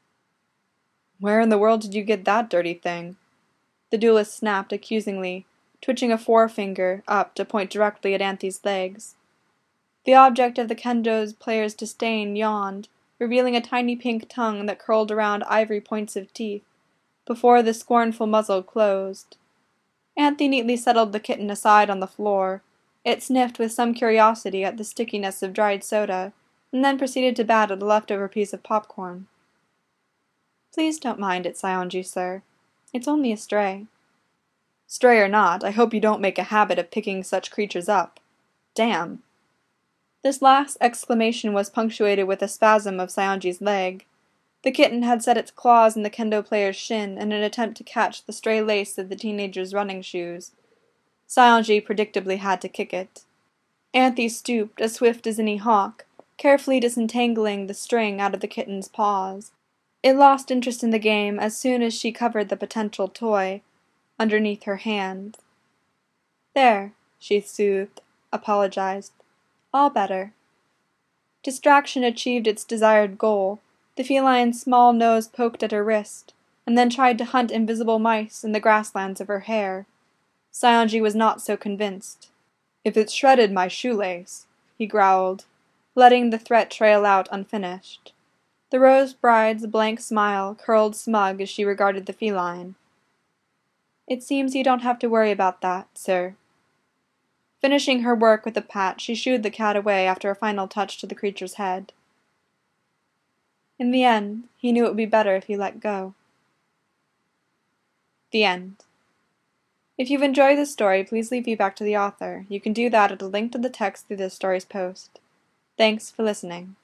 "Where in the world did you get that dirty thing?" The duelist snapped accusingly, twitching a forefinger up to point directly at Anthy's legs. The object of the kendo player's disdain yawned, revealing a tiny pink tongue that curled around ivory points of teeth, before the scornful muzzle closed. Anthy neatly settled the kitten aside on the floor. It sniffed with some curiosity at the stickiness of dried soda, and then proceeded to bat at a leftover piece of popcorn. "Please don't mind it, Saionji, sir. It's only a stray." "Stray or not, I hope you don't make a habit of picking such creatures up. Damn." This last exclamation was punctuated with a spasm of Saionji's leg. The kitten had set its claws in the kendo player's shin in an attempt to catch the stray lace of the teenager's running shoes. Saionji predictably had to kick it. Anthy stooped, as swift as any hawk, carefully disentangling the string out of the kitten's paws. It lost interest in the game as soon as she covered the potential toy underneath her hand. "There," she soothed, apologized. "All better." Distraction achieved its desired goal. The feline's small nose poked at her wrist, and then tried to hunt invisible mice in the grasslands of her hair. Saionji was not so convinced. "If it shredded my shoelace," he growled, letting the threat trail out unfinished. The Rose Bride's blank smile curled smug as she regarded the feline. "It seems you don't have to worry about that, sir." Finishing her work with a pat, she shooed the cat away after a final touch to the creature's head. In the end, he knew it would be better if he let go. The end. If you've enjoyed this story, please leave feedback to the author. You can do that at a link to the text through this story's post. Thanks for listening.